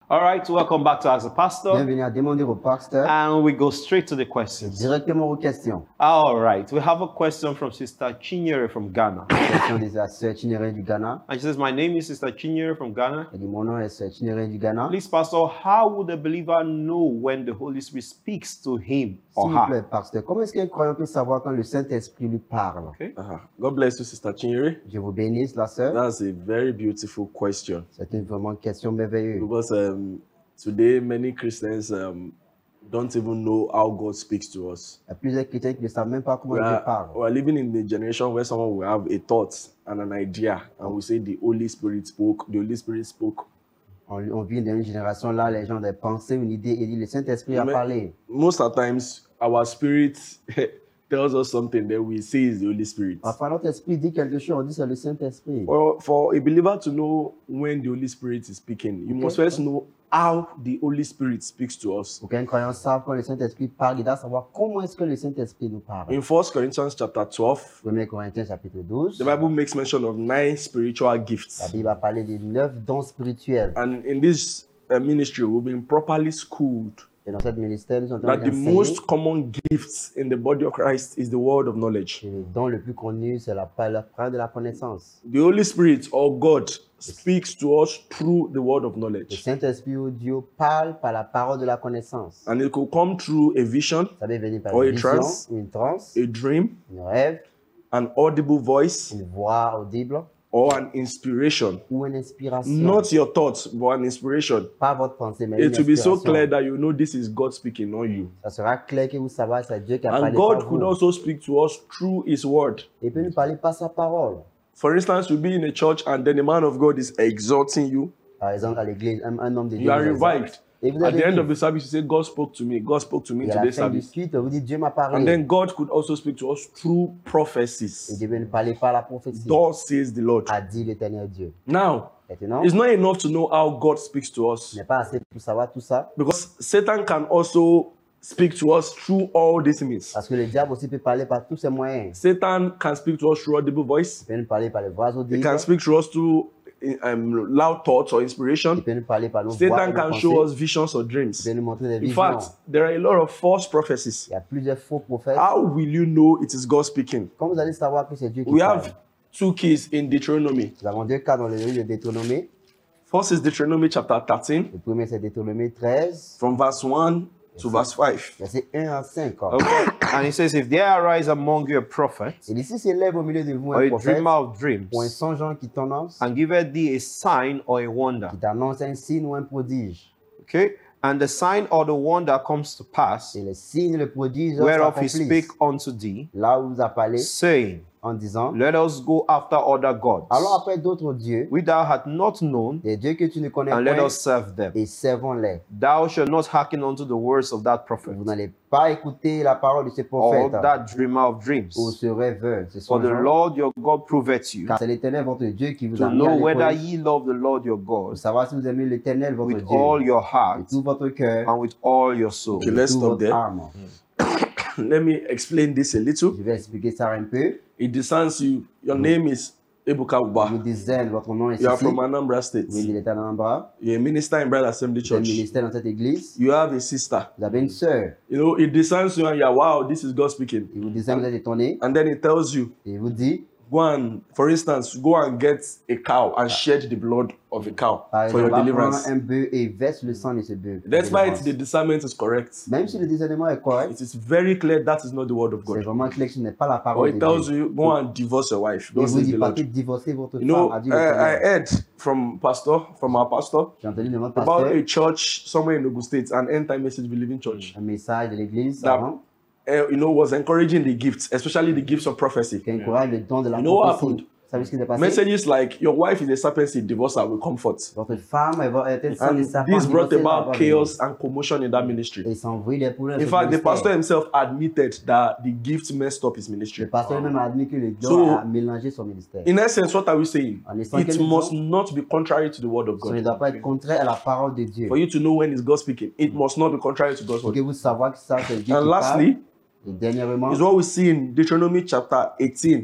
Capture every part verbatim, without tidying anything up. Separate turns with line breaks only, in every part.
All right, welcome back to Ask the Pastor.
Bienvenue à Demander au pasteur.
And we go straight to the questions.
Directement aux questions.
All right, we have a question from Sister Chinyere from Ghana.
Question de la sœur Chinyere du Ghana.
And she says, my name is Sister Chinyere from Ghana.
Elle dit, mon nom est sœur Chinyere du Ghana.
Please, Pastor, how would a believer know when the Holy Spirit speaks to him or
S'il vous plaît,
her?
pasteur, comment est-ce qu'un croyant peut savoir quand le Saint-Esprit lui parle?
Okay.
Uh-huh. God bless you, Sister Chinyere.
Je vous bénisse, la sœur.
That's a very beautiful question.
C'est une vraiment question merveilleuse.
Because um, today many Christians um, don't even know how God speaks to us.
Il y a plusieurs chrétiens qui ne savent même pas comment
We
Dieu
are,
parle.
we are living in a generation where someone will have a thought and an idea, and we say the Holy Spirit spoke, the Holy Spirit spoke.
On, on vit dans une génération là, les gens ont des pensées, une idée, et disent le Saint-Esprit a
Mais-
parlé.
Most of the times, our spirit tells us something that we say is the Holy Spirit.
Enfin, notre esprit dit quelque chose, on dit c'est le Saint-Esprit.
For, for a believer to know when the Holy Spirit is speaking, you
Okay.
must first know how the Holy Spirit speaks to us.
Pour qu'un croyant sache quand le Saint-Esprit parle, il doit savoir comment est-ce que le Saint-Esprit nous parle.
In First Corinthians chapter twelve,
premier Corinthiens chapitre douze,
the Bible makes mention of nine spiritual
la
gifts.
Bible a parlé des neuf dons spirituels.
And in this uh, ministry, we've been properly schooled
Et dans cette ministère, nous sommes en
that
train
the
d'enseigner
most common gifts in the body of Christ is the word of knowledge.
que le don le plus connu, c'est la parole de la connaissance.
The Holy Spirit or God speaks to us through the word of
Le
knowledge.
Saint-Esprit ou Dieu parle par la parole de la connaissance.
And it could come through a vision,
Ça peut venir par
Or
une
a
vision,
trance.
une transe,
a dream,
un rêve,
an audible voice,
une voix audible
or an inspiration.
ou une inspiration.
Not your thoughts, but an inspiration.
Pas votre pensée, mais une
It will be so
inspiration.
clear that you know this is God speaking, not you.
Ça sera clair que vous savez, c'est Dieu qui a
And
parlé
God
par
could
vous.
also speak to us through His word.
Il peut nous parler par sa parole.
For instance, you'll be in a church and then the man of God is exhorting you.
Par exemple, à l'église, un, un homme de Dieu.
You are
vous exhorte.
revived.
Et vous
At
êtes
the end
revived.
of the service, you say, God spoke to me. God spoke to me in
Et à la
today's
fin du
service.
culte, vous dites, Dieu m'a parlé.
And then God could also speak to us through
Et
prophecies.
Dieu veut nous parler par la prophétie.
Thus says the Lord.
A dit l'éternel Dieu.
Now,
Maintenant,
it's not enough to know how God speaks to
ce
us,
n'est pas assez pour savoir tout ça.
because Satan can also speak to us through all these means.
Parce que le diable aussi peut parler par tous ses moyens.
Satan can speak to us through audible voice.
Il peut nous parler par les voix
He
audibles.
can speak to us through um, loud thoughts or
Il
inspiration.
peut nous parler par nos voix.
Satan
et nos
can
pensées.
show us visions or
Il
dreams.
peut nous montrer des
In
visions.
fact, there are a lot of false prophecies.
Il y a plusieurs faux prophètes.
How will you know it is God speaking?
Comment vous allez savoir que c'est Dieu qui
We
parle?
have two keys in Deuteronomy.
Nous avons deux cas dans le livre de Deutéronomie.
First is Deuteronomy chapter thirteen,
Le premier, c'est Deutéronomie treize,
from verse one to verse five.
versets un à cinq.
Okay. And he says, if there arise among you a prophet
Et ici s'élève au milieu de vous
or
un
a
prophète
dreamer of dreams,
ou un songeant qui t'annonce,
and giveth thee a sign or a wonder.
qui t'annonce un signe ou un prodige.
Okay. And the sign or the wonder comes to pass,
Et le signe, le prodige
whereof he
s'accomplissent.
spake unto thee,
Là où vous a parlé
saying,
en disant,
let us go after other gods,
allons après d'autres dieux,
which thou hast not known,
des dieux que tu ne connais
and let
point,
us serve them.
et servons-les.
Thou shalt not hearken unto the words of that prophet,
Vous n'allez pas écouter la parole de ce
or
prophète
that dreamer of dreams.
ou ce rêveur, ce
For the
songeant,
Lord your God proveth you,
car c'est l'Éternel votre Dieu qui vous
to
a mis à
know whether
l'épreuve
ye love the Lord your
pour
God
savoir si vous aimez l'Éternel votre
with
Dieu
all your
de
heart
tout votre cœur,
and with all your soul.
Okay,
de
let's
toute
stop
votre
there.
âme.
Let me explain this a little.
Je vais expliquer ça un peu.
It descends you. Your name is Ebuka
Vous
Uba.
disait, votre nom est
You are
ici.
from Anambra State.
Oui, il est à Anambra.
You're a minister in Bright Assembly
Vous êtes
Church.
ministère dans cette église.
You have a sister.
Vous avez une sœur.
You know, it descends you and you're, wow, this is God speaking.
Il vous disait, vous êtes étonné.
And then it tells you,
Et il vous dit,
go and, for instance, go and get a cow and shed the blood of a cow
par
for
exemple,
your
va prendre
deliverance.
un bœuf et verse le sang de ce bœuf.
Despite the
Délivrance.
discernment is correct,
Même si le discernement est correct,
it is very clear that is not the word of
c'est
God.
vraiment clair que ce n'est pas la
Or
parole
it
de
tells
Dieu.
you, go and divorce your wife.
Il
Don't
vous
say
dit,
the
partez
Lord.
divorcer votre
You know,
femme, a dit
I, I
l'Éternel.
heard from pastor, from our pastor,
J'ai entendu de notre
about
pasteur
a church somewhere in Ogun State, an end-time message believing church,
un message de l'église
that
avant
uh, you know was encouraging the gifts, especially the gifts of prophecy.
qui encourage le don de la
You know what
prophétie.
happened?
Vous savez ce qui s'est passé?
Messages like your wife is a serpent seed, divorce her with comfort.
Votre femme elle va être sans
And
les serpents.
this brought
divorcés,
about
elle va
chaos and commotion in that ministry.
Et sans bruit des problèmes.
In fact, the pastor himself admitted that the gift messed up his
Le
ministry.
pasteur lui-même a admis que le don
So,
a mélangé son ministère.
In essence, what are we saying?
En essence,
It
quelle
must
disons?
not be contrary to the word of
Ça ne
God.
doit pas être contraire à la parole de Dieu.
For you to know when is God speaking, it must not be contrary to God's
Pour que
word.
vous sachiez que ça, c'est Dieu
And
qui parle.
lastly,
Et dernièrement,
is what we see in Deuteronomy chapter eighteen,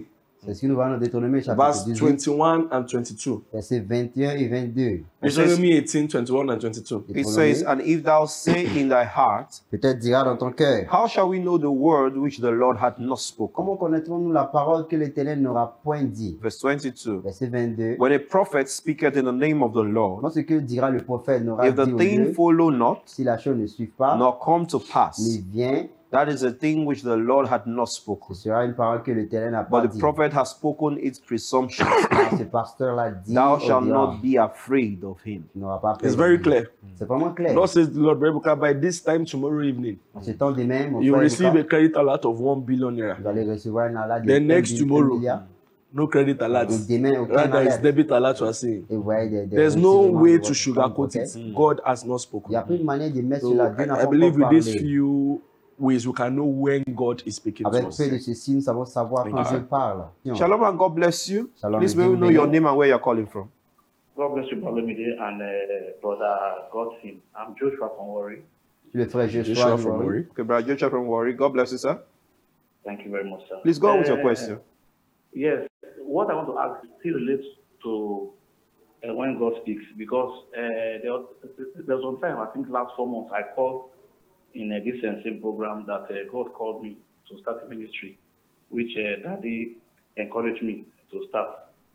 C'est ce que nous voyons dans Deutéronome chapitre
verse
dix-huit,
twenty-one and twenty-two.
versets vingt et un et vingt-deux.
Deuteronomy eighteen, twenty-one and twenty-two.
It says, and if thou say in thy heart,
Peut-être dira dans ton cœur,
how shall we know the word which the Lord hath not spoken?
comment connaîtrons-nous la parole que l'Éternel n'aura point dit?
Verse twenty-two.
Verset vingt-deux.
When a prophet speaketh in the name of the Lord,
Moi, ce que dira le prophète n'aura
if
dit
the
au
thing
lieu,
follow not,
si la chose ne suit pas,
nor come to
ni
pass,
vient,
that is a thing which the Lord hath not
ce
spoken.
sera une parole que l'Éternel n'a pas
But the
dit.
prophet has spoken its presumption.
Car ce pasteur-là dit,
Thou
au
shalt
dira,
not be afraid of him.
tu n'auras pas peur
It's
de
very
lui.
clear.
C'est vraiment clair.
Lord says the Lord, because by this time tomorrow evening,
En ce temps de même, mon
you
frère
receive
Lucas,
a credit alert of one billion naira.
vous allez recevoir une alerte de
The
un
next
bi- un
tomorrow,
milliard.
no credit alert.
Et demain, aucun
Rather, it's
alerte.
debit alert you are saying.
Et vous voyez des, des
There's no
renseignements
way
de
to
votre
sugarcoat
banque,
it.
ok?
God has not
Il
spoken.
n'y a plus de manière de mettre
So
sur la Dieu
I,
n'a
I
pas
believe
encore
with these
parlé.
few ways we can know when God is speaking to
Avec
us.
peu de ceci, nous savons savoir quand Dieu parle.
Shalom and God bless you.
Shalom
Please
and
may we
God
know
bless
your
you.
name and where you're calling from.
God bless you, Brother Mide and uh, Brother Godfrey. I'm Joshua from Warri.
Le frère Joshua,
Joshua
du
from
Warri.
Warri.
Okay, Brother Joshua from Warri. God bless you, sir.
Thank you very much, sir.
Please go on with your
Uh,
question.
Yes, what I want to ask still relates to uh, when God speaks, because uh, there, was, there was one time, I think last four months, I called in a this uh, same program that uh, God called me to start a ministry, which uh, Daddy encouraged me to start.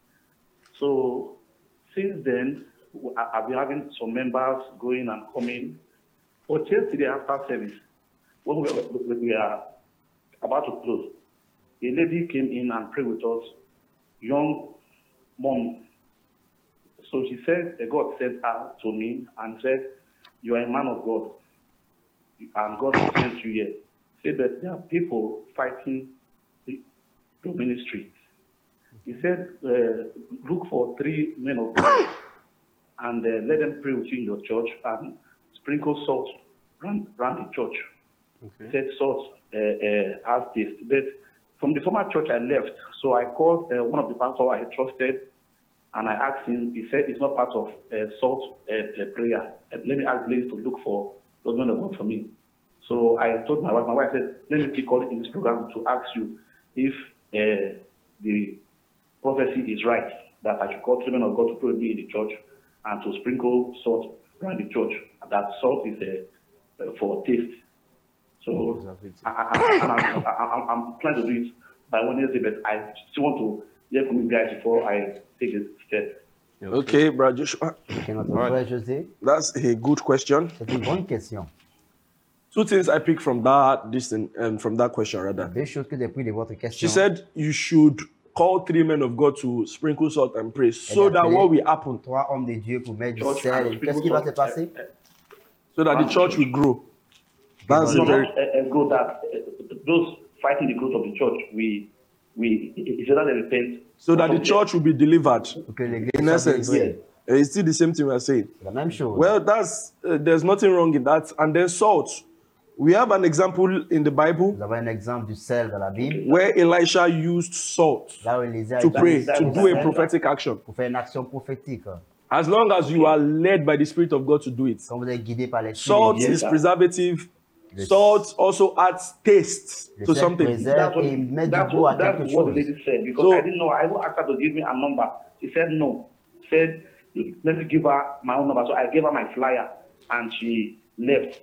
So since then, I- I've been having some members going and coming. But yesterday after service, when we, we, we are about to close, a lady came in and prayed with us, young mom. So she said, uh, God sent her to me and said, you are a man of God, and God has sent you here. Said that there are people fighting the, the ministry. He said, uh, look for three men of God and uh, let them pray with you in your church and sprinkle salt around, around the church. He said salt uh, uh, has taste. But from the former church I left, so I called uh, one of the pastors I trusted and I asked him, he said it's not part of uh, salt uh, uh, prayer. Uh, let me ask the ladies to look for those men of God for me. So I told my wife, my wife said, let me keep calling in this program to ask you if uh, the prophecy is right, that I should call three men of God to pray with me in the church and to sprinkle salt around the church. That salt is uh, uh, for taste. So I, I, I, I, I, I'm planning to do it by Wednesday, but I still want to hear from you guys before I take this step.
Okay, Brother Joshua,
C'est notre
Alright.
frère José.
that's a good question.
C'est une bonne question.
Two things I picked from that, this thing, um, from that question rather.
Deux choses que j'ai prises de votre question.
She said you should call three men of God to sprinkle salt and pray, so
Elle a
that
appelé
what will happen,
Trois hommes de Dieu pour mettre du
Church
sel.
and
Qu'est-ce qui va se
sprinkle
passer?
salt, uh,
so that the church will grow. That's
No,
a
not
very
uh, uh, grow that uh, those fighting the growth of the church, we we it's either they repent.
so that the church will be delivered.
Pour que l'église
In
soit
essence,
délivrée.
uh, it's still the same thing we are saying.
C'est la même chose.
Well, that's uh, there's nothing wrong in that. And then salt. We have an example in the Bible
Nous avons un exemple du sel dans la Bible.
where Elisha used salt
Là où Élisée a
to
utilisé
pray,
ça
to
pour
do a
faire-
prophetic action.
pour faire une action prophétique.
As long as you are led by the Spirit of God to do it.
Quand vous êtes guidé par l'Esprit
Salt
de Dieu,
is preservative.
Le-
Salt also adds taste
le
to
sel
something.
préserve
That's what,
et met du
that's
goût à
what, that's
quelque
what the
chose.
lady said, because
So-
I didn't know. I even asked her to give me a number. She said no. Said, let me give her my own number. So I gave her my flyer and she left.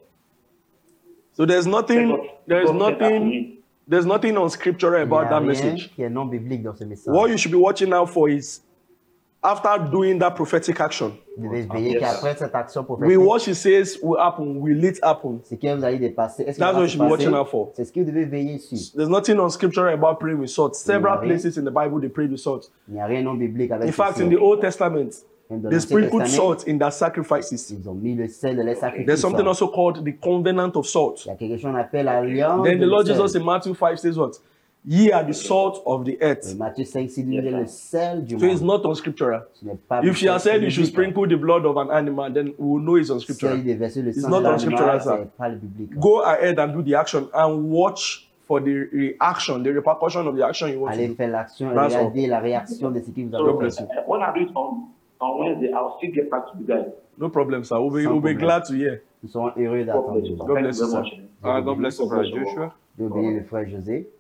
So there's nothing,
God-
there is
God said that to
nothing,
me.
there's nothing unscriptural
Il n'y
about
a
that
rien
message.
qui est non biblique dans ce message.
What you should be watching out for is after doing that prophetic action,
Vous devez veiller
Yes.
qu'après cette action
will
prophétique,
what she says will happen, will it happen?
c'est que vous allez dépasser. Est-ce que
That's
ça va
what you
se
should be watching
passer?
out for.
C'est ce que vous devez veiller sur.
There's nothing unscriptural about praying with salt. Several
rien.
places in the Bible they prayed with salt.
Il n'y a rien non biblique avec
In fact,
ceci.
in the Old Testament,
Même dans
they
l'Ancien
sprinkled
Testament,
salt in their sacrifices.
Ils ont mis le sel dans les sacrifices.
There's something also called the covenant of salt.
Il y a quelque chose qu'on appelle l'alliance.
Then the
de
Lord
sel.
Jesus in Matthew five says what? Ye are the salt of the
Et
earth.
Matthieu cinq, six, dit le sel du
So it's
monde.
not unscriptural.
Ce n'est pas
If she has said you should
biblique.
sprinkle the blood of an animal, then we will know it's
Si elle
unscriptural.
déverser le
It's
sang
not
de
unscriptural,
l'animal,
sir.
c'est pas le biblique.
Go ahead and do the action and watch for the reaction, the repercussion of the action you want to
Allez
do.
faire l'action et
That's all.
regardez la réaction de ce qui vous
So
avez
God bless
fait.
you.
uh, when I do it on, on Wednesday, I'll still get back to you guys.
No problem, sir. We'll be,
Sans
we'll be
problème.
glad to hear.
Nous serons heureux
God bless you.
d'attendre.
God
Thank
bless
you
you,
very
sir.
much.
Uh, God bless you, Brother Joshua.
D'obéir le frère José.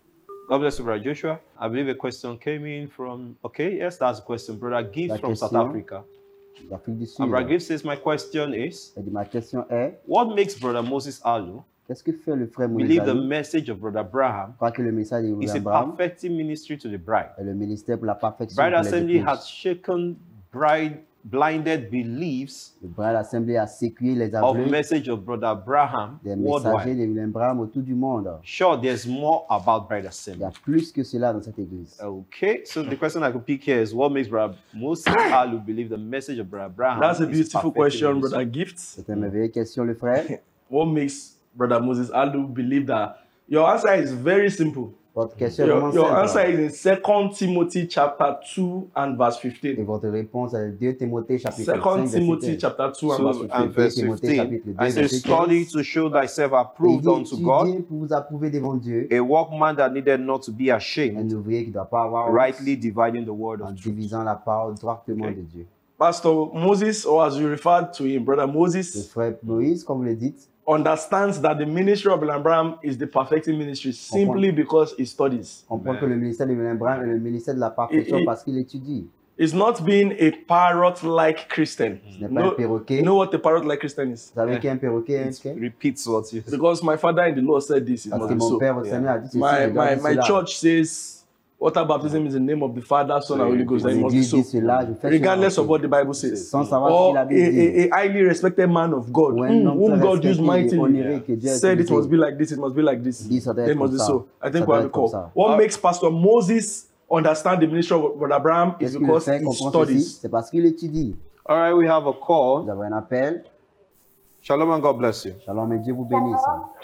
God bless you, Brother Joshua. I believe a question came in from, okay, yes, that's a question. Brother Gibbs
La
from South
question.
Africa.
L'Afrique du
And
Sud.
Brother Gibbs says, my question is,
Elle dit, ma question est,
what makes Brother Moses Alu
qu'est-ce que fait le frère Moïse
believe the
Alou?
message of Brother Abraham
Croit que le message de
is a
Abraham
perfecting ministry to the bride?
est le ministère pour la perfection
Bride
pour les
Assembly
épouses.
has shaken bride blinded beliefs
Le Bride Assembly a sécué les
of
aveugles
message of Brother Abraham
des messagers
worldwide.
de William Branham autour du monde.
Sure, there's more about Bride
Il y
Assembly.
a plus que cela dans cette église.
Okay, so the question I could pick here is, what makes Brother Moses Alu believe the message of Brother Abraham?
That's a
is
beautiful
perfecting
question,
ministry?
Brother Gifts.
C'est une merveilleuse question, le frère.
What makes Brother Moses Alu believe that? Your answer is very simple.
Votre question est
Your,
vraiment
your
simple.
answer is in Second Timothy chapter two and verse
Et
fifteen.
votre réponse est deux Timothée chapitre
Second
cinq,
Timothy
verset
chapter two and verse
So,
fifteen.
and verse
Timothée,
fifteen,
chapitre deux,
I say,
verset
study
quinze.
to show thyself
Il
approved
dit,
unto God,
étudiez pour vous approuver devant Dieu,
a workman that needed not to be
un
ashamed,
ouvrier qui ne doit pas avoir honte,
rightly dividing the word
en
of truth.
divisant la parole droitement
Okay.
de Dieu.
Pastor Moses, or as you referred to him, Brother
Le
Moses,
frère Moïse, comme vous le dites,
understands that the ministry of William Branham is the perfecting ministry simply because he studies.
comprend
Amen.
que le ministère de William Branham est le ministère de la perfection
Et- et-
parce qu'il étudie.
It's not being a parrot-like Christian.
Ce n'est pas un
No,
perroquet.
you know what a parrot-like Christian is?
Vous savez qu'un perroquet est un
It
quai?
repeats what you
Because my father in the Lord said this. It
Parce
must
que
be
mon
so.
père au Seigneur a dit ceci,
My,
je dois
my,
dire
my
cela.
church says water baptism is in the name of the Father, Son, and Holy Ghost. That it
Mon
must be
Église
so.
dit cela, je fais
Regardless
cela.
of what the Bible says.
Sans savoir ce
Or
que
a,
la Bible dit.
a, a highly respected man of God,
Ou un
whom,
homme
whom
très
God used
respecté et
mightily,
honoré que Dieu a
said it
utilisé.
must be like this, it must be like this.
Dit, ça doit
Then
être
it must be
comme ça.
so. I
Ça
think
doit
we have
être
a
comme
call.
ça.
What
Uh,
makes Pastor Moses understand the ministry of Brother Abraham is
Qu'est-ce qui le
because
fait
he
comprendre ceci?
studies.
C'est parce qu'il étudie.
All right, we have a
Nous
call.
avons un appel.
Shalom and God bless you.
Shalom et Dieu vous bénisse.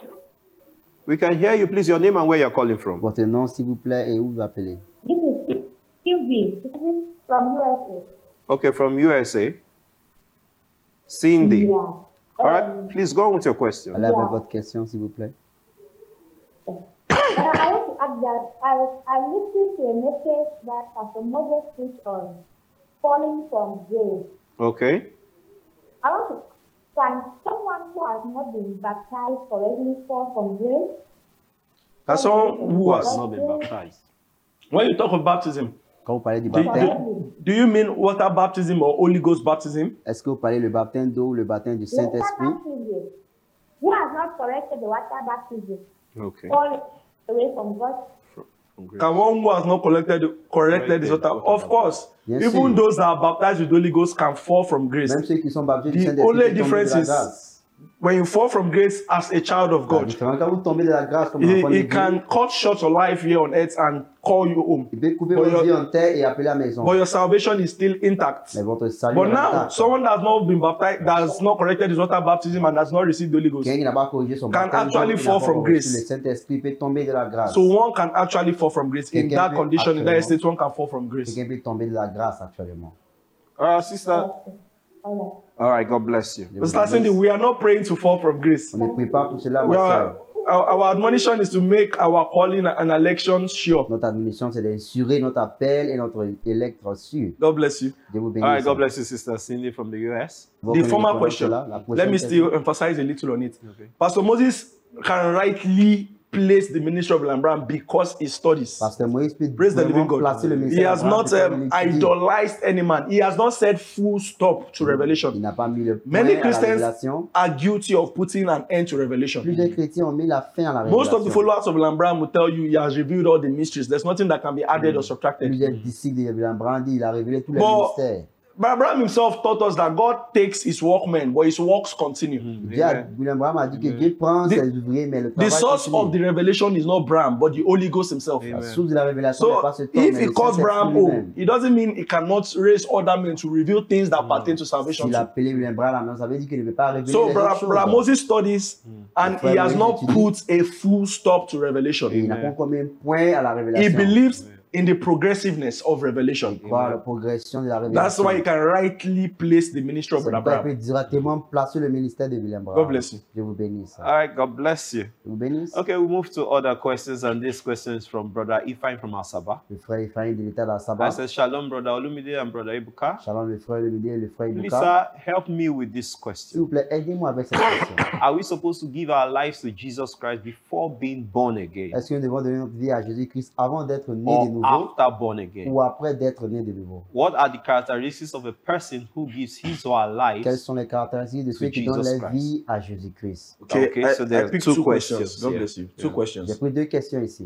We can hear you. Please, your name and where you're calling from.
Votre nom, s'il vous plaît, et où vous appelez.
This is Q B. This is from U S
Okay, from U S A. Cindy.
A. Yeah.
All right,
Um,
please go on with your question.
Allez avec votre question, s'il vous plaît.
but I want to add that I was I listened to a message that Pastor Moses preached on falling from grace.
Okay.
I want to can someone who has not been baptized correctly fall from grace?
That's someone who
Who has
was.
not been baptized?
When you talk of baptism,
Quand vous parlez du
do,
baptême,
Correctly.
do, do you mean water baptism or Holy Ghost baptism?
est-ce que vous parlez le baptême d'eau ou le baptême du
Water
Saint-Esprit?
baptism. Who has not corrected the water baptism?
Okay.
Fall away from God.
From grace.
Can one who has not collected corrected his water? Of course.
Yes,
Even
sir.
those that are baptized with the Holy Ghost can fall from grace.
Même ceux qui sont baptisés du
The
Saint-Esprit
only
peuvent tomber de
difference
la
is
grâce.
when you fall from grace as a child of
La
God,
différence, quand vous tombez de la grâce comme
He,
enfant de
he
Dieu,
can cut short your life here on earth and call you home.
il peut couper
But
votre
your-
vie en terre et appeler à la maison.
But your salvation is still intact.
Mais votre salut
But
est
now,
intact.
someone that has not been baptized, that has not corrected his water baptism and has not received the Holy Ghost,
Quelqu'un qui n'a pas corrigé son
can
baptême,
actually
qui n'a
fall
pas
from
reçu
grace.
le Saint-Esprit peut tomber de la grâce.
so one can actually fall from grace. In
Quelqu'un
that
peut
condition, in that
actuellement-
state, one can fall from grace.
Quelqu'un peut tomber de la grâce actuellement.
All right, sister.
All right.
All right, God bless you.
Je vous
Sister Cindy,
remercie.
we are not praying to fall from grace.
On ne prie pas pour cela,
We
ma
are,
soeur.
our, our admonition is to make our calling and election sure.
Notre admission, c'est d'assurer notre appel et notre électre sûr.
God bless you.
Dieu vous
All right,
bénisse.
God bless you, sister Cindy from the U S.
Vous
The
connaissez
former
comment
question,
cela? La
let
prochaine
me
question.
still emphasize a little on it.
Okay.
Pastor Moses can rightly place the ministry of Lambram because he studies.
Pasteur Moïse peut
Praise the living
vraiment
God.
placer le
He
ministère
has
d'Abraham
not
parce
um,
qu'il étudie.
idolized any man. He has not said full stop to
Il
revelation.
n'a pas mis le point
Many
à la
Christians
révélation.
are guilty of putting an end to revelation.
Plusieurs chrétiens ont mis la fin à la révélation.
Most of the followers of Lambram will tell you he has revealed all the mysteries. There's nothing that can be added or subtracted.
Plusieurs disciples de William Branham disent il a révélé tous les
But-
mystères.
But Abraham himself taught us that God takes his workmen, but his works continue.
Dieu a-
Amen.
William Branham a dit que Dieu prend
The-
ses ouvriers, mais le
The
travail
source
continue.
of the revelation is not Bram, but the Holy Ghost himself.
La source de la révélation n'est
So
pas ce temps,
if
mais
he
le
calls
Saint-Esprit
Bram
lui-même.
home, it doesn't mean he cannot raise other men to reveal things that pertain to salvation.
S'il a appelé William Branham, ça veut dire qu'il ne peut pas révéler
So
les
Bra-
autres choses.
Bra- Moses studies and he has not
Moïse
put a full stop to revelation.
Et il n'a pas encore mis un point à la
He
révélation.
believes in the progressiveness of revelation.
Croire la progression de la
That's
révélation.
why you can rightly place the ministry of
C'est
Brother
pourquoi il
Branham.
peut directement placer le ministère de William Branham.
God bless you.
Je vous bénisse.
All right, God bless you.
Je vous bénisse.
Okay, we move to other questions, and this question is from Brother Ifeanyi from Asaba.
Le frère Ephraim de l'État
I
d'Asaba.
said, Shalom, Brother Olumide and Brother Ibuka.
Shalom le frère Olumide et le frère
Please,
Ibuka.
sir, help me with this
S'il
question.
vous plaît, aidez-moi avec cette question.
Are we supposed to give our lives to Jesus Christ before being born again
Est-ce que nous devons donner notre vie à Jésus-Christ avant d'être nés de
or
nouveau
after born again?
ou après d'être nés de nouveau?
What are the characteristics of a person who gives his or her
Quelles
life?
sont les caractéristiques de ceux qui donnent
Jesus
leur
Christ.
vie à Jésus-Christ?
Okay,
Okay,
I,
so
I
there are
picked
two
two questions.
questions
God
here.
bless you. Two
Yeah.
questions.
J'ai pris deux questions ici.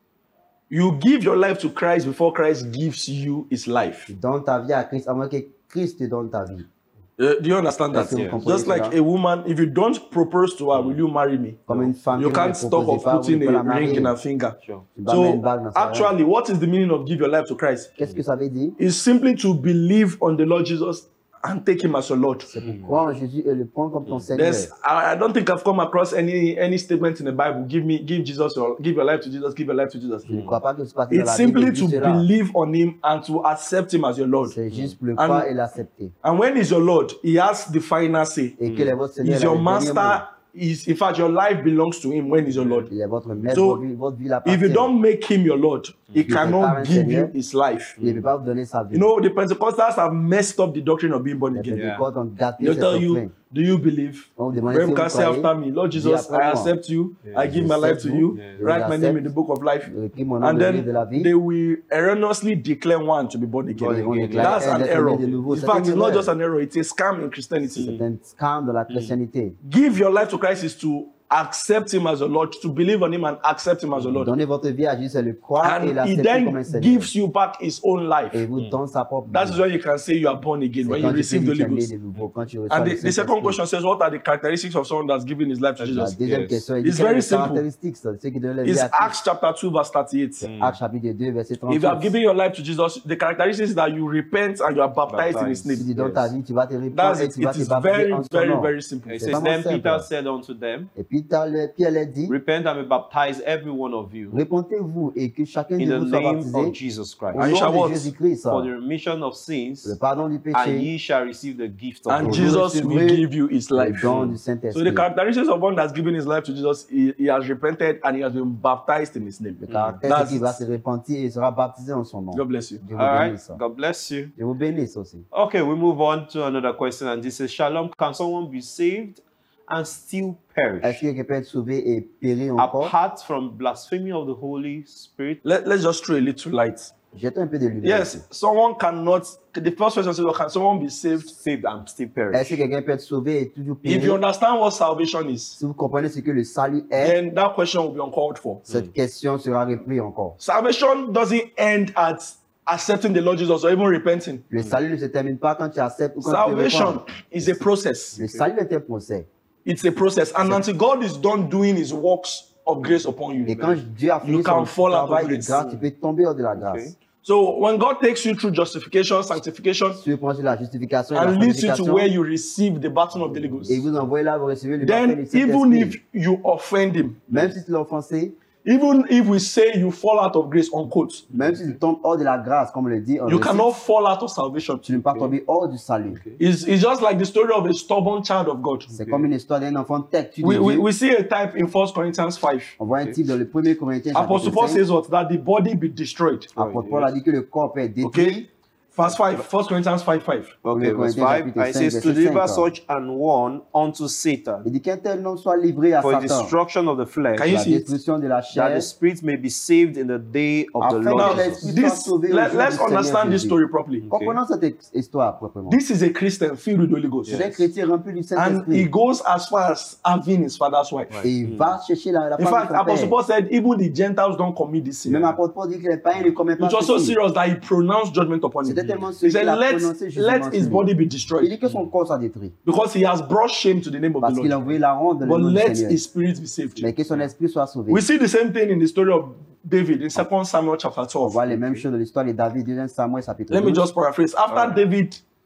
You give your life to Christ before Christ gives you his life.
Tu donnes ta vie à Christ avant que Christ te donne ta vie.
Uh, do you understand that?
Est-ce que vous comprenez
Just like
cela?
a woman, if you don't propose to her, will you marry me?
Comme une femme
You
qui ne
can't
te
talk
propose
of
pas, vous
putting
ne pouvez
a
la marier.
ring in her finger.
Sure.
Tu vas mettre une
So,
bague dans sa main.
actually, what is the meaning of give your life to Christ?
Qu'est-ce que ça veut dire?
It's simply to believe on the Lord Jesus and take him as your Lord.
C'est pour croire en Jésus et le prendre comme ton Seigneur.
There's, I, I don't think I've come across any any statement in the Bible. Give me, give Jesus your, give your life to Jesus. Give your life to Jesus.
Je ne crois pas que c'est parti dans
It's
la Bible.
simply
dit
to
cela.
believe on him and to accept him as your Lord.
C'est juste pour le
And-
croire et l'accepter.
And when he's your Lord, he has the final say.
Et qu'il est votre Seigneur.
He's
il a
your
le dernier mot.
master. He's, in fact, your life belongs to him when he's your Lord.
Il est votre maître,
So,
votre vie, votre vie
If
l'appartient.
you don't make him your Lord, he
If you prepare
cannot
un
give you
Seigneur,
his life.
Il ne peut pas vous donner sa vie.
You know, the Pentecostals have messed up the doctrine of being born
Les
again.
Pentecôtes ont gâté
They'll
cette
tell you,
doctrine.
do you believe?
On vous demande
Abraham
si
can
vous
say
croyez.
after me, Lord
Dis
Jesus,
après
I
moi.
accept you. I give my
J'accepte
life to
vous.
you.
Je
Write my name in
l'accepte.
the book of life.
Écris mon nom
And
dans le livre de la
then
vie.
they will erroneously declare one to be born again.
Born
Ils vont
again.
déclarer
That's
un
an
d'être
error.
né de nouveau.
In
C'est
fact,
une
it's not
erreur.
just an error, it's a scam in Christianity.
C'est un scam de la chrétienté.
Give your life to Christ is to accept him as your Lord, to believe on him and accept him as your Lord.
Donnez votre vie à Jésus, c'est le croire et
And he
l'accepter comme un
then
Seigneur.
gives you back his own life.
Et vous donne sa propre vie.
That is when you can say you are born again,
C'est
when
quand
you
tu
receive
peux
the
dire
Holy
que tu es né
Ghost.
de nouveau, quand tu reçois
And
le
the, the second
Saint-Esprit.
question says, what are the characteristics of someone that's given his life to
La
Jesus?
deuxième
Yes.
question, il
It's
dit quelles
very
sont les
simple.
caractéristiques de ceux qui donnent leur vie
It's
à Christ.
Acts chapter two, verse thirty-eight.
Actes chapitre deux, verset
If you have
trente-huit.
given your life to Jesus, the characteristics is that you repent and you are baptized in his
Baptized.
Tu
name.
dis dans ta vie, tu vas te répandre
That's
et
it.
tu vas
It
te
is
baptiser
very,
en son
very,
nom.
very simple.
It
C'est
says,
vraiment
then
simple.
Peter said unto them,
Et puis t'as le- Pierre leur dit,
repent and be baptized, every one of you,
répentez-vous et que chacun
in
de
the
vous soit
name
baptisé
of Jesus
au
Christ,
And you shall
nom
what?
de Jésus-Christ
for the remission of sins,
le pardon du
and
péché
ye shall receive the gift of
And
God.
Jesus will give you his
le
life.
don du
So the
Saint-Esprit.
characteristics of one that's given his life to Jesus, he, he has repented and he has been baptized in his name.
Le caractère,
That's
c'est qu'il va
it.
se repentir et sera baptisé en son nom.
God bless you.
Je vous
All right,
bénisse.
God bless you.
Je vous bénisse aussi.
Okay, we move on to another question, and this is, Shalom, can someone be saved and still
Est-ce
perish
que quelqu'un peut être sauvé et périr encore?
apart from blasphemy of the Holy Spirit?
Let, let's just throw a little light.
Jette un peu de lumière.
Yes, someone cannot. The first question is, can someone be saved?
Saved and still
Est-ce
perish.
que quelqu'un peut être sauvé et toujours
If you
périr?
understand what salvation is,
Si vous comprenez ce que le salut est,
then that question will be uncalled for.
cette question sera reprise encore.
Salvation doesn't end at accepting the Lord Jesus or even repenting.
Le salut ne se termine pas quand tu acceptes ou quand tu
Salvation
réponds.
is a process.
Le salut est un procès.
It's a process. And until God is done doing his works of grace upon
Et
you.
quand Dieu a fini
You
son
can fall out of
travail de
grace.
grâce, tu peux tomber hors de la grâce.
Okay.
So when God takes you through justification, sanctification,
Si vous prenez la justification et la
and leads you to
sanctification,
where you receive the baton of the Holy Ghost,
et vous envoyez là, vous recevez le baptême
then
du
even
Saint-Esprit.
if you offend him,
Même si tu l'as offensé,
even if we say you fall out of grace, unquote,
même si tu tombes hors de la grâce, comme on le dit, on
you
le
cannot fall out of salvation.
tu ne peux pas tomber hors du salut.
It's, it's just like the story of a stubborn child of God.
C'est comme une histoire d'un enfant têtu de
We, we,
Dieu.
we see a type in First Corinthians five.
On voit un type dans le premier Corinthiens
Apostle
chapitre
Paul
cinq.
says what? That the body be destroyed.
Apôtre Paul a dit que le corps peut être détruit.
Okay? Verse five, First Corinthians five five.
Okay, verse
Corinthiens
five,
chapitre
and it
cinq,
says, to
verset
deliver
cinq.
such an one unto Satan,
Il dit qu'un tel homme soit livré à
for the
Satan,
destruction of the flesh,
Can you
la
see it?
destruction de la
that
chair,
the spirit may be saved in the day of the
Afin
Lord
que
Now,
Jesus.
l'esprit soit
this,
sauvé au
let,
jour
let's
du Seigneur
understand this
Jésus.
story properly.
Comprenons cette histoire proprement.
This is a Christian filled with the Holy Ghost.
C'est un chrétien rempli du
And he
Saint-Esprit.
goes as far as having his father's wife.
Et il va chercher la, la
In
femme
fact,
de son
Apostle
père.
Paul said, even the Gentiles don't commit this sin.
Même apôtre Paul dit que les païens ne commettent pas
It was so
ceci.
serious that he pronounced judgment upon him.
C'était tellement
He
sûr
said,
qu'il a
let,
prononcé jugement
let
sur
his
lui.
body be
Il
destroyed
dit que son corps soit détruit.
because he has brought shame to the name of
Parce
the
qu'il a
Lord.
envoyé la honte dans le
But
nom du
let
Seigneur.
his spirit be saved.
Mais que son esprit soit sauvé.
We see the same thing in the story of David in Second Samuel chapter
On
twelve.
voit les mêmes choses dans l'histoire de David, deuxième Samuel chapitre
Let me
douze.
just paraphrase. After David